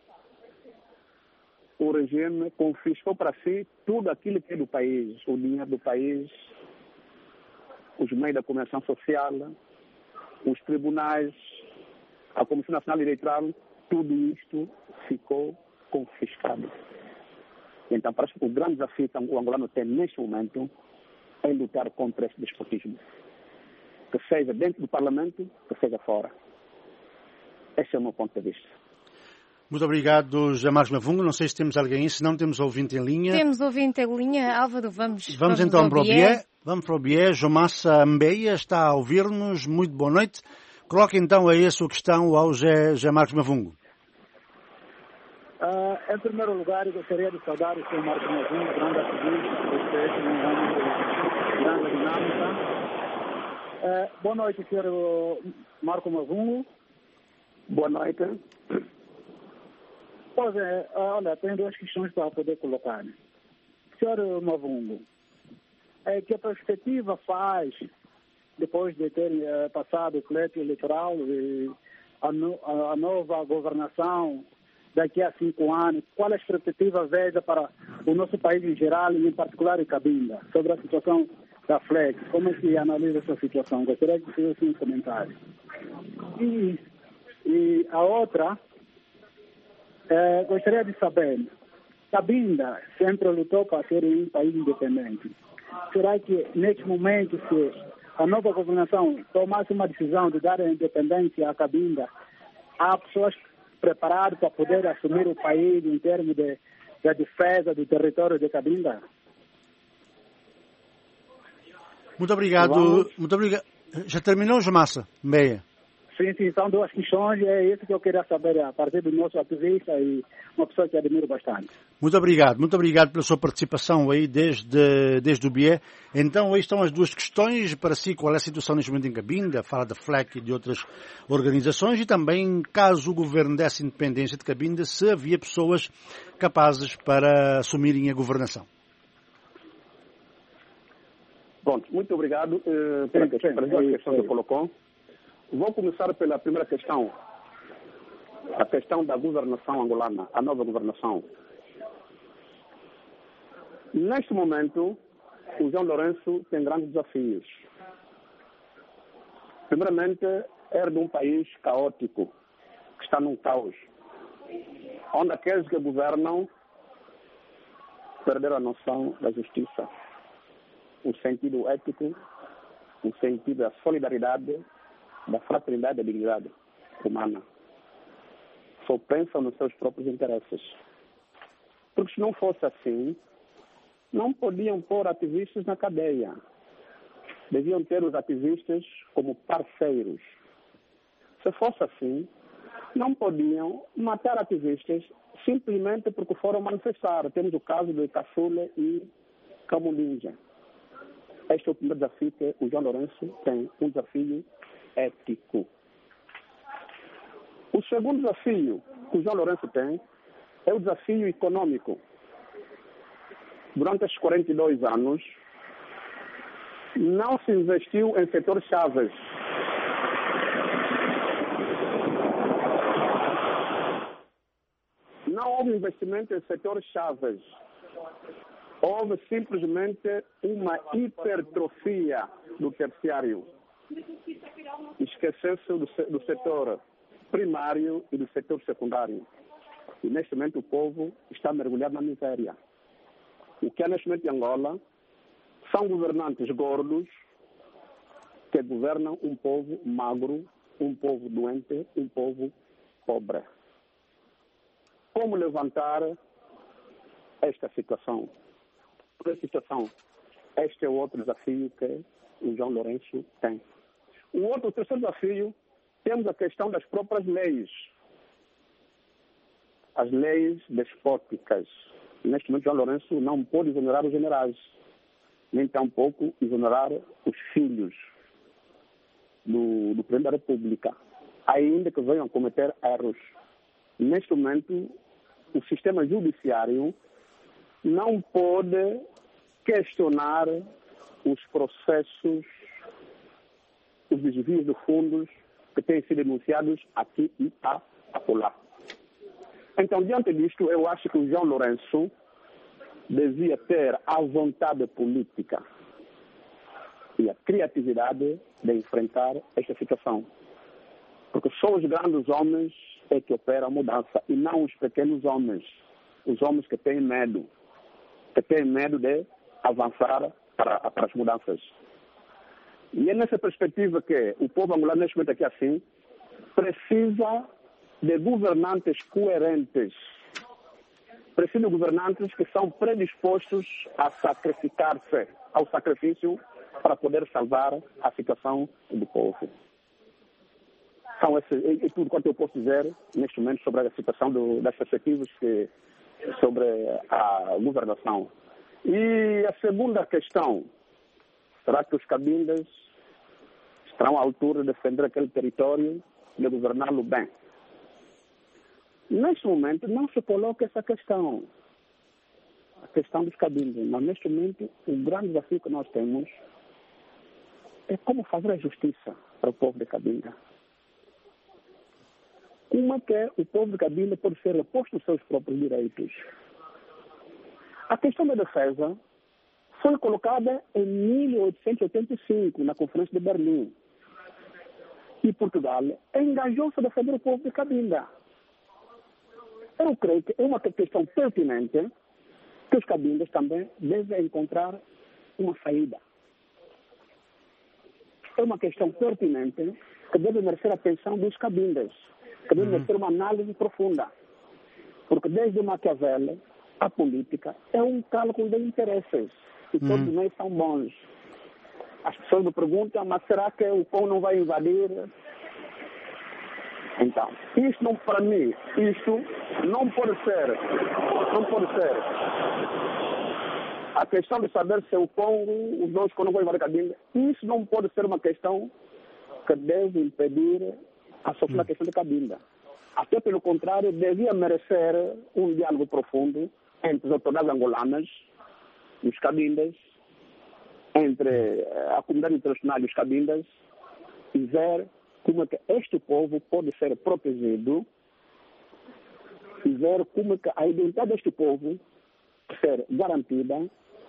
O regime confiscou para si tudo aquilo que é do país. O dinheiro do país, os meios da comunicação social, os tribunais, a Comissão Nacional Eleitoral, tudo isto ficou confiscado. Então, parece que o grande desafio que o angolano tem neste momento é lutar contra esse despotismo. Que seja dentro do Parlamento, que seja fora. Esse é o meu ponto de vista. Muito obrigado, José Marcos Mavungo. Não sei se temos alguém, se não temos ouvinte em linha. Temos ouvinte em linha. Álvaro, vamos... Vamos, vamos então para o Bié. Bié. Vamos para o Bié. Jomassa Mbeia está a ouvir-nos. Muito boa noite. Coloque então aí a sua questão ao José, José Marcos Mavungo. Uh, em primeiro lugar, eu gostaria de saudar o senhor Marcos Mavungo, grande ativista, respeito no ramo de grande dinâmica. Uh, boa noite, senhor Marcos Mavungo. Boa noite. Pois é, olha, tenho duas questões para poder colocar. Senhor Mavungo, é, que a perspectiva faz, depois de ter é, passado o pleito eleitoral e a, no, a, a nova governação daqui a cinco anos, qual a expectativa veja para o nosso país em geral e em particular em Cabinda, sobre a situação da Flex? Como é que analisa essa situação? Gostaria de fazer assim um comentário. E, e a outra, é, gostaria de saber, Cabinda sempre lutou para ser um país independente. Será que neste momento, se a nova governação tomasse uma decisão de dar a independência à Cabinda, há pessoas preparadas para poder assumir o país em termos de, de defesa do território de Cabinda? Muito obrigado. Vamos. Muito obrigado. Já terminou, Jomassa Mbeia? Sim, sim, são duas questões, é isso que eu queria saber a partir do nosso ativista e uma pessoa que admiro bastante. Muito obrigado, muito obrigado pela sua participação aí desde, desde o Bié. Então, aí estão as duas questões para si, qual é a situação neste momento em Cabinda, fala da F L E C e de outras organizações, e também, caso o governo desse independência de Cabinda, se havia pessoas capazes para assumirem a governação. Bom, muito obrigado uh, pela sim, questão, sim, pelas duas sim, questões sim. que colocou. Vou começar pela primeira questão, a questão da governação angolana, a nova governação. Neste momento, o João Lourenço tem grandes desafios. Primeiramente, é de um país caótico, que está num caos, onde aqueles que governam perderam a noção da justiça, o sentido ético, o sentido da solidariedade, da fraternidade e da dignidade humana. Só pensam nos seus próprios interesses. Porque se não fosse assim, não podiam pôr ativistas na cadeia. Deviam ter os ativistas como parceiros. Se fosse assim, não podiam matar ativistas simplesmente porque foram manifestar. Temos o caso de Caçula e Camundinja. Este é o primeiro desafio que o João Lourenço tem, um desafio ético. O segundo desafio que o João Lourenço tem é o desafio econômico. Durante estes quarenta e dois anos, não se investiu em setores chaves. Não houve investimento em setores chaves. Houve simplesmente uma hipertrofia do terciário. Esqueceu-se do, do setor primário e do setor secundário. E neste momento o povo está mergulhado na miséria. O que há neste momento em Angola são governantes gordos que governam um povo magro, um povo doente, um povo pobre. Como levantar esta situação? Por esta situação, este é o outro desafio que o João Lourenço tem. O outro, o terceiro desafio, temos a questão das próprias leis. As leis despóticas. Neste momento, João Lourenço não pode exonerar os generais, nem tampouco exonerar os filhos do, do Presidente da República, ainda que venham cometer erros. Neste momento, o sistema judiciário não pode questionar os processos, os desvios de fundos que têm sido denunciados aqui e acolá. Então, diante disto, eu acho que o João Lourenço devia ter a vontade política e a criatividade de enfrentar esta situação. Porque só os grandes homens é que operam a mudança e não os pequenos homens, os homens que têm medo. que têm medo de avançar para, para as mudanças. E é nessa perspectiva que o povo angolano, neste momento aqui assim, precisa de governantes coerentes. Precisa de governantes que são predispostos a sacrificar-se ao sacrifício para poder salvar a situação do povo. Então, esse, é, é tudo quanto eu posso dizer neste momento sobre a situação do, das perspectivas que, sobre a governação. E a segunda questão, será que os cabindas estarão à altura de defender aquele território, de governá-lo bem? Neste momento não se coloca essa questão, a questão dos cabindas, mas neste momento o grande desafio que nós temos é como fazer a justiça para o povo de Cabinda. Como é que o povo de Cabinda pode ser reposto os seus próprios direitos? A questão da defesa foi colocada em mil oitocentos e oitenta e cinco, na Conferência de Berlim. E Portugal engajou-se a defender o povo de Cabinda. Eu creio que é uma questão pertinente que os cabindas também devem encontrar uma saída. É uma questão pertinente que deve merecer a atenção dos cabindas, que deve merecer uma análise profunda. Porque desde Maquiavel, a política é um cálculo de interesses. E todos uhum. nós são bons. As pessoas me perguntam, mas será que o pão não vai invadir? Então, isto não, para mim, isto não pode ser, não pode ser. A questão de saber se o Congo, os dois Congos vão invadir Cabinda, isso não pode ser uma questão que deve impedir a solução da questão de Cabinda. Até pelo contrário, devia merecer um diálogo profundo entre as autoridades angolanas e os cabindas, entre a comunidade internacional e os cabindas, e ver como é que este povo pode ser protegido, e ver como é que a identidade deste povo ser garantida,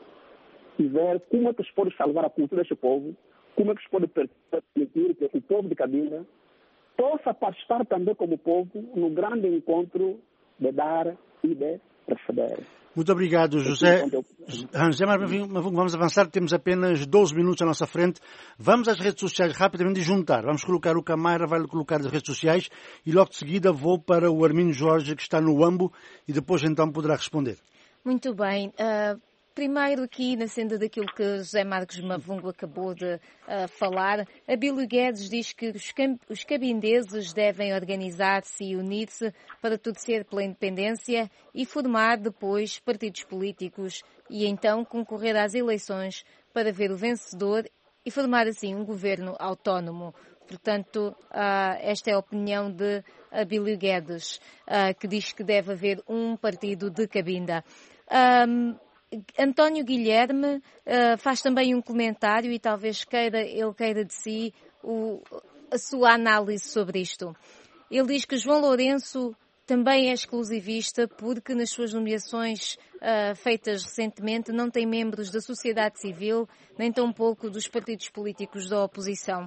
e ver como é que se pode salvar a cultura deste povo, como é que se pode permitir que o povo de Cabinda possa participar também como povo no grande encontro de dar e de receber. Muito obrigado, José. José Mavungo, vamos avançar, temos apenas doze minutos à nossa frente. Vamos às redes sociais rapidamente e juntar. Vamos colocar o Camara, vai colocar as redes sociais e logo de seguida vou para o Arminio Jorge, que está no Uambo, e depois então poderá responder. Muito bem. Uh... Primeiro, aqui, na senda daquilo que José Marcos Mavungo acabou de uh, falar, Abílio Guedes diz que os, cam- os cabindeses devem organizar-se e unir-se para torcer pela independência e formar depois partidos políticos e então concorrer às eleições para ver o vencedor e formar assim um governo autónomo. Portanto, uh, esta é a opinião de Abílio Guedes, uh, que diz que deve haver um partido de Cabinda. Um, António Guilherme uh, faz também um comentário e talvez queira, ele queira de si o, a sua análise sobre isto. Ele diz que João Lourenço também é exclusivista porque nas suas nomeações uh, feitas recentemente não tem membros da sociedade civil, nem tampouco dos partidos políticos da oposição.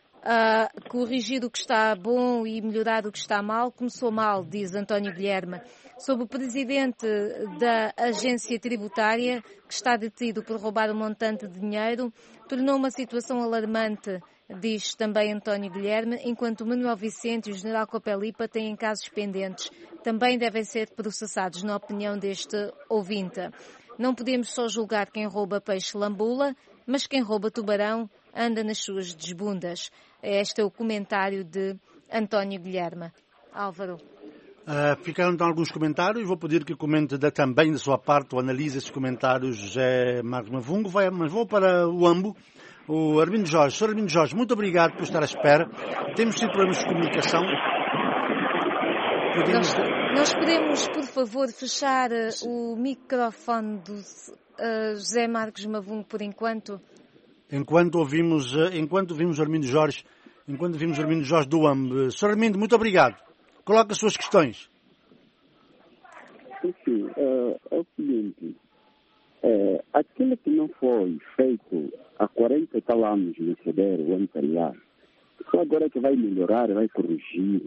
Uh, corrigir o que está bom e melhorar o que está mal começou mal, diz António Guilherme. Sobre o presidente da agência tributária, que está detido por roubar um montante de dinheiro, tornou uma situação alarmante, diz também António Guilherme, enquanto Manuel Vicente e o general Copelipa têm casos pendentes. Também devem ser processados, na opinião deste ouvinte. Não podemos só julgar quem rouba peixe lambula, mas quem rouba tubarão anda nas suas desbundas. Este é o comentário de António Guilherme. Álvaro. Uh, ficaram então alguns comentários, vou pedir que comente da, também da sua parte ou analise esses comentários José Marcos Mavungo, vai, mas vou para o Uambo, o Arminio Jorge. senhor Arminio Jorge, muito obrigado por estar à espera. Temos tido problemas de comunicação. Podemos... Nós, nós podemos, por favor, fechar uh, o microfone do uh, José Marcos Mavungo por enquanto? Enquanto ouvimos, uh, enquanto ouvimos o Arminio Jorge, enquanto ouvimos o Arminio Jorge do Uambo. senhor Arminio, muito obrigado. Coloque as suas questões. Sim, é, é o seguinte, é, aquilo que não foi feito há quarenta e tal anos no poder, o anterior, só agora que vai melhorar, vai corrigir.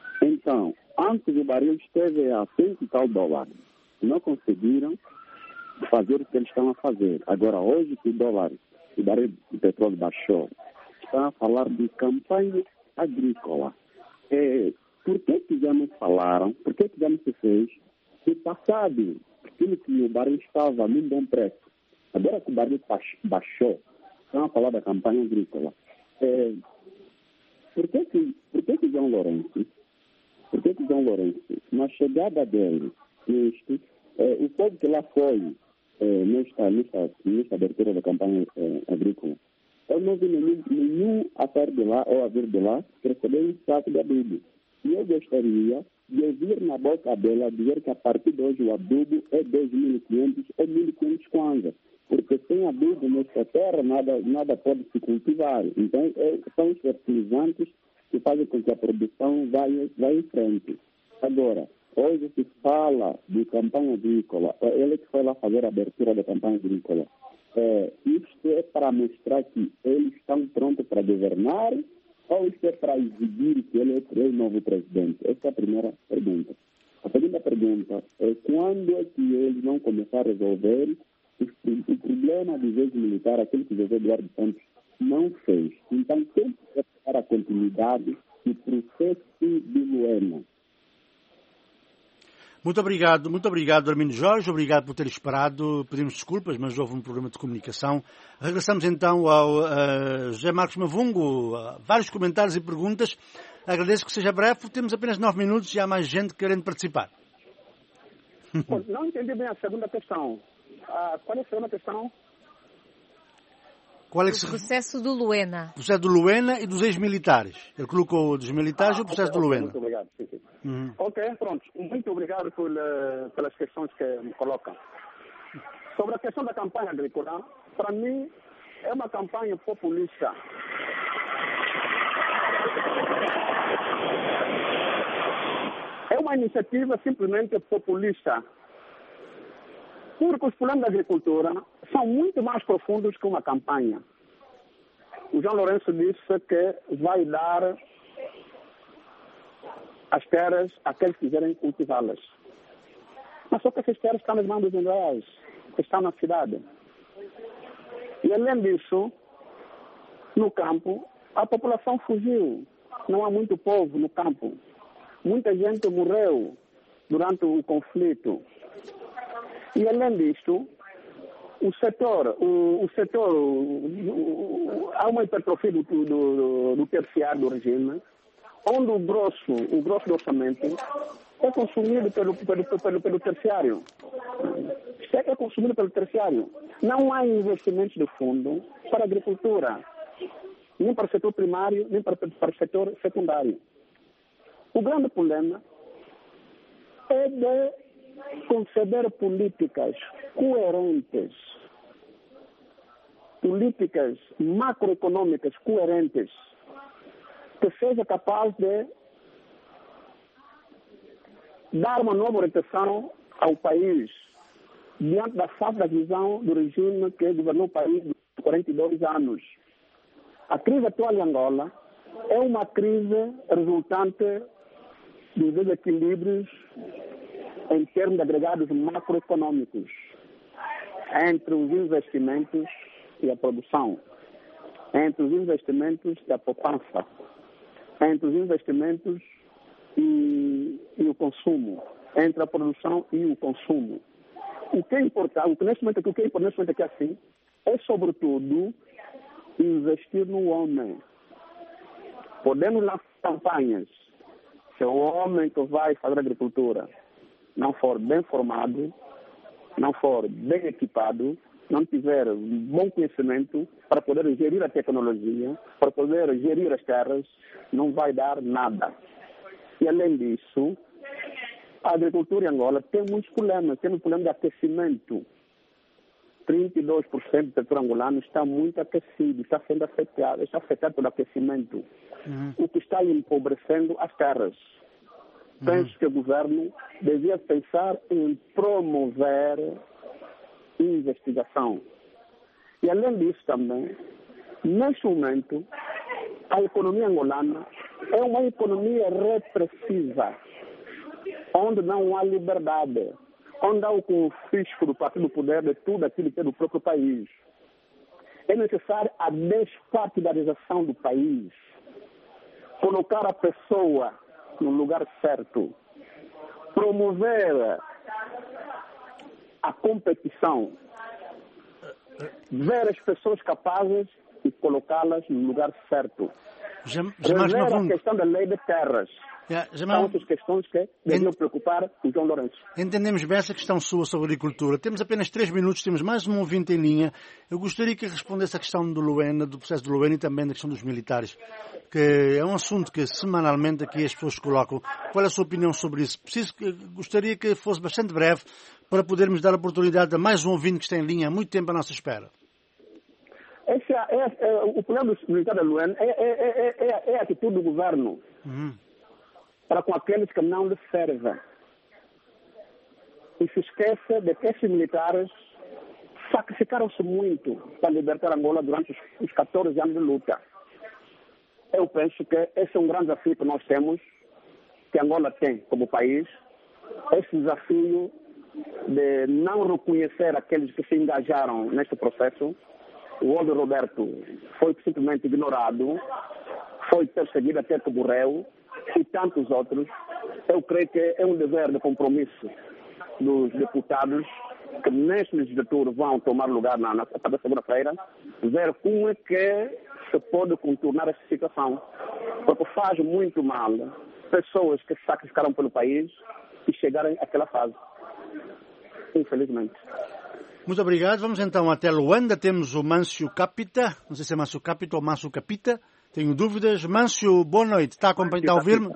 Então, antes o barril esteve a cento e tal dólares. Não conseguiram fazer o que eles estão a fazer. Agora, hoje que o dólar, o barril de petróleo baixou, estão a falar de campanha agrícola. É, por que que já não falaram, por que que já não se fez no passado, aquilo que o barril estava num bom preço? Agora que o barril baixou, estão a falar da campanha agrícola. É, por que que, por que que João Lourenço, por que que João Lourenço, na chegada dele, neste, é, o povo que lá foi, é, nesta, nesta, nesta abertura da campanha é, agrícola, eu não vi nenhum, nenhum a sair de lá ou a vir de lá que recebeu um saco de adubo. E eu gostaria de ouvir na boca dela dizer que a partir de hoje o adubo é dois mil e quinhentos ou mil e quinhentos kwanza. Porque sem adubo nesta terra nada, nada pode se cultivar. Então é, são os fertilizantes que fazem com que a produção vá, vá em frente. Agora, hoje se fala de campanha agrícola. Ele que foi lá fazer a abertura da campanha agrícola. É, isto é para mostrar que eles estão prontos para governar ou isto é para exibir que ele é o novo presidente? Essa é a primeira pergunta. A segunda pergunta é quando é que eles vão começar a resolver o, o problema do exército militar, aquilo que o José Eduardo Santos não fez. Então, quem vai dar a continuidade do processo de Luena? Muito obrigado, muito obrigado, Armindo Jorge. Obrigado por ter esperado. Pedimos desculpas, mas houve um problema de comunicação. Regressamos então ao uh, José Marcos Mavungo. Uh, vários comentários e perguntas. Agradeço que seja breve, porque temos apenas nove minutos e há mais gente querendo participar. Não entendi bem a segunda questão. Uh, qual é a segunda questão? Qual é que o se... processo do Luena. O processo do Luena e dos ex-militares. Ele colocou dos militares ah, e o processo okay, do Luena. Muito obrigado. Sim, sim. Uhum. Ok, pronto. Muito obrigado por, uh, pelas questões que me colocam. Sobre a questão da campanha agrícola, para mim é uma campanha populista. É uma iniciativa simplesmente populista. Porque os problemas da agricultura são muito mais profundos que uma campanha. O João Lourenço disse que vai dar as terras àqueles que quiserem cultivá-las. Mas só que essas terras estão nas mãos dos generais, que estão na cidade. E além disso, no campo, a população fugiu. Não há muito povo no campo. Muita gente morreu durante o conflito. E além disto, o setor, o, o setor, o, o, há uma hipertrofia do, do, do terciário do regime, onde o grosso, o grosso do orçamento é consumido pelo, pelo, pelo, pelo terciário. É consumido pelo terciário. Não há investimentos de fundo para a agricultura, nem para o setor primário, nem para, para o setor secundário. O grande problema é de conceber políticas coerentes, políticas macroeconômicas coerentes, que seja capaz de dar uma nova orientação ao país diante da falta da visão do regime que governou o país por quarenta e dois anos. A crise atual em Angola é uma crise resultante dos desequilíbrios em termos de agregados macroeconômicos entre os investimentos e a produção, entre os investimentos e a poupança, entre os investimentos e, e o consumo, entre a produção e o consumo. O que é importante, o que neste momento, o que é importante neste momento aqui assim, é sobretudo investir no homem. Podemos lançar campanhas. Se o homem que vai fazer agricultura não for bem formado, não for bem equipado, não tiver bom conhecimento para poder gerir a tecnologia, para poder gerir as terras, não vai dar nada. E além disso, a agricultura em Angola tem muitos problemas. Tem um problema de aquecimento. trinta e dois por cento do setor angolano está muito aquecido, está sendo afetado, está afetado pelo aquecimento, uhum. o que está empobrecendo as terras. Uhum. Penso que o governo devia pensar em promover investigação. E além disso também, neste momento, a economia angolana é uma economia repressiva, onde não há liberdade, onde há o confisco do partido do poder de tudo aquilo que é do próprio país. É necessário a despartidarização do país, colocar a pessoa no lugar certo, promover a competição, ver as pessoas capazes e colocá-las no lugar certo. Rever a questão da lei de terras. Yeah, São outras questões que deveriam preocupar o João Lourenço. Entendemos bem essa questão sua sobre a agricultura. Temos apenas três minutos, temos mais um ouvinte em linha. Eu gostaria que respondesse a questão do Luena, do processo do Luena e também da questão dos militares, que é um assunto que semanalmente aqui as pessoas colocam. Qual é a sua opinião sobre isso? Preciso, gostaria que fosse bastante breve para podermos dar a oportunidade a mais um ouvinte que está em linha há muito tempo à nossa espera. Esse é, é, é, o problema dos militares da Luena é, é, é, é, é a atitude do governo. Uhum. Para com aqueles que não lhe servem. E se esquece de que esses militares sacrificaram-se muito para libertar Angola durante os, os catorze anos de luta. Eu penso que esse é um grande desafio que nós temos, que Angola tem como país, esse desafio de não reconhecer aqueles que se engajaram neste processo. O Waldo Roberto foi simplesmente ignorado, foi perseguido até que morreu, e tantos outros. Eu creio que é um dever de compromisso dos deputados que nesta legislatura vão tomar lugar na, na, na segunda-feira, ver como é que se pode contornar essa situação. Porque faz muito mal pessoas que se sacrificaram pelo país e chegarem àquela fase. Infelizmente. Muito obrigado. Vamos então até Luanda. Temos o Mâncio Capita. Não sei se é Mâncio Capita ou Mâncio Capita. Tenho dúvidas. Mâncio, boa noite. Está a, está a ouvir-me?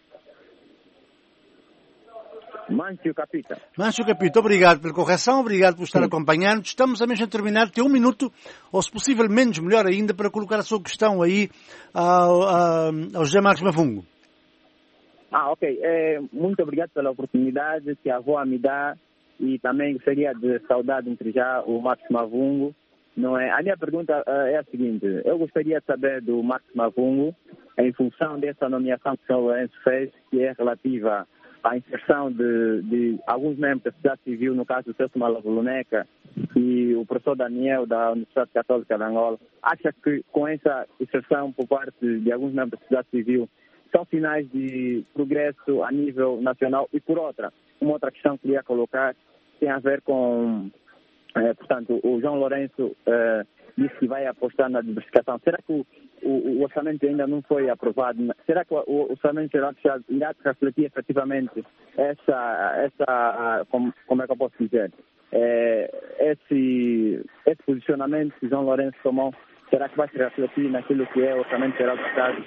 Mâncio Capita. Mâncio Capita, obrigado pela correção, obrigado por estar acompanhando. Estamos a mesmo a terminar, tem um minuto, ou se possível menos, melhor ainda, para colocar a sua questão aí ao, ao, ao José Marcos Mavungo. Ah, ok. É, muito obrigado pela oportunidade que a avó me dá e também gostaria de saudar entre já o Marcos Mavungo. Não é? A minha pergunta uh, é a seguinte: eu gostaria de saber do Marcos Mavungo, em função dessa nomeação que o senhor Lourenço fez, que é relativa à inserção de, de alguns membros da sociedade civil, no caso do Celso Malavuluneca e o professor Daniel da Universidade Católica de Angola. Acha que com essa inserção por parte de alguns membros da sociedade civil são sinais de progresso a nível nacional? E por outra, uma outra questão que queria colocar tem a ver com... É, portanto, o João Lourenço é, disse que vai apostar na diversificação. Será que o, o, o orçamento ainda não foi aprovado? Será que o, o orçamento geral irá refletir efetivamente essa, essa como, como é que eu posso dizer, é, esse, esse posicionamento que o João Lourenço tomou, será que vai se refletir naquilo que é o orçamento geral do Estado?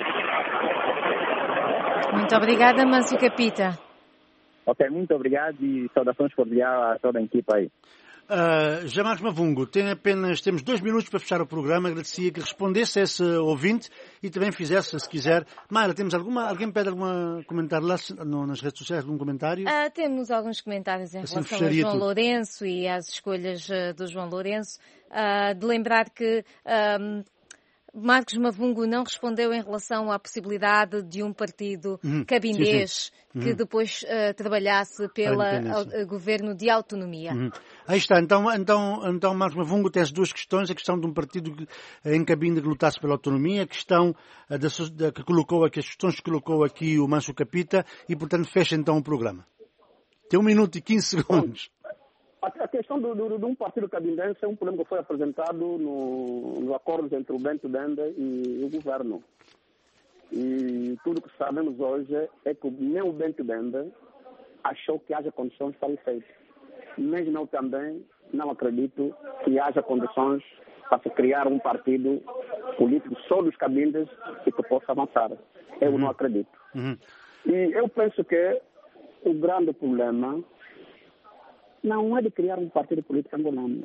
Muito obrigada, Mâncio Capita. Ok, muito obrigado e saudações cordiais a toda a equipa aí. Uh, José Marcos Mavungo, tem apenas, temos dois minutos para fechar o programa. Agradecia que respondesse a esse ouvinte e também fizesse, se quiser. Mara, temos alguma, alguém pede algum comentário lá no, nas redes sociais, algum comentário? Uh, temos alguns comentários em assim relação a João tudo. Lourenço e às escolhas uh, do João Lourenço. Uh, de lembrar que um, Marcos Mavungo não respondeu em relação à possibilidade de um partido uhum. cabindês sim, sim. que uhum. depois uh, trabalhasse pelo governo de autonomia. Uhum. Aí está. Então, então, então Marcos Mavungo tem as duas questões. A questão de um partido que, em cabine que lutasse pela autonomia, a questão uh, da, da, que colocou aqui, as questões que colocou aqui o Mâncio Capita e, portanto, fecha então o programa. Tem um minuto e quinze segundos. A questão do, do, de um partido cabindense é um problema que foi apresentado no, nos acordos entre o Bento Denda e o governo. E tudo que sabemos hoje é que nem o Bento Denda achou que haja condições para isso feito. Mesmo eu também não acredito que haja condições para se criar um partido político só dos cabindes e que possa avançar. Eu uhum. não acredito. Uhum. E eu penso que o grande problema não é de criar um partido político angolano,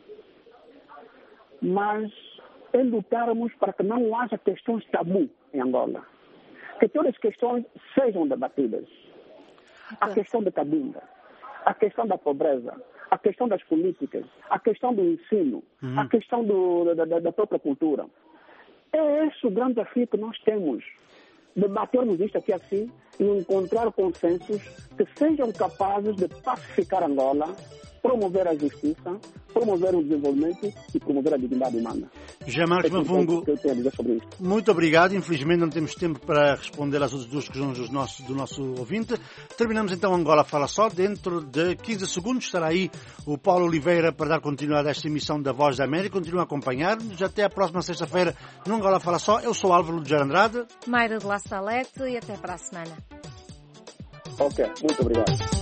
mas é lutarmos para que não haja questões tabu em Angola. Que todas as questões sejam debatidas. A questão da cabinda, a questão da pobreza, a questão das políticas, a questão do ensino, uhum. a questão do, da, da, da própria cultura. É esse o grande desafio que nós temos. Debatermos isto aqui assim e encontrar consensos que sejam capazes de pacificar Angola, promover a justiça, promover o desenvolvimento e promover a dignidade humana. José Marcos Mavungo, muito obrigado. Infelizmente não temos tempo para responder às outras duas questões do nosso, do nosso ouvinte. Terminamos então Angola Fala Só. Dentro de quinze segundos estará aí o Paulo Oliveira para dar continuidade a esta emissão da Voz da América. Continua a acompanhar-nos. Até a próxima sexta-feira no Angola Fala Só. Eu sou Álvaro de Andrade. Mayra de La Salete e até para a semana. Ok, muito obrigado.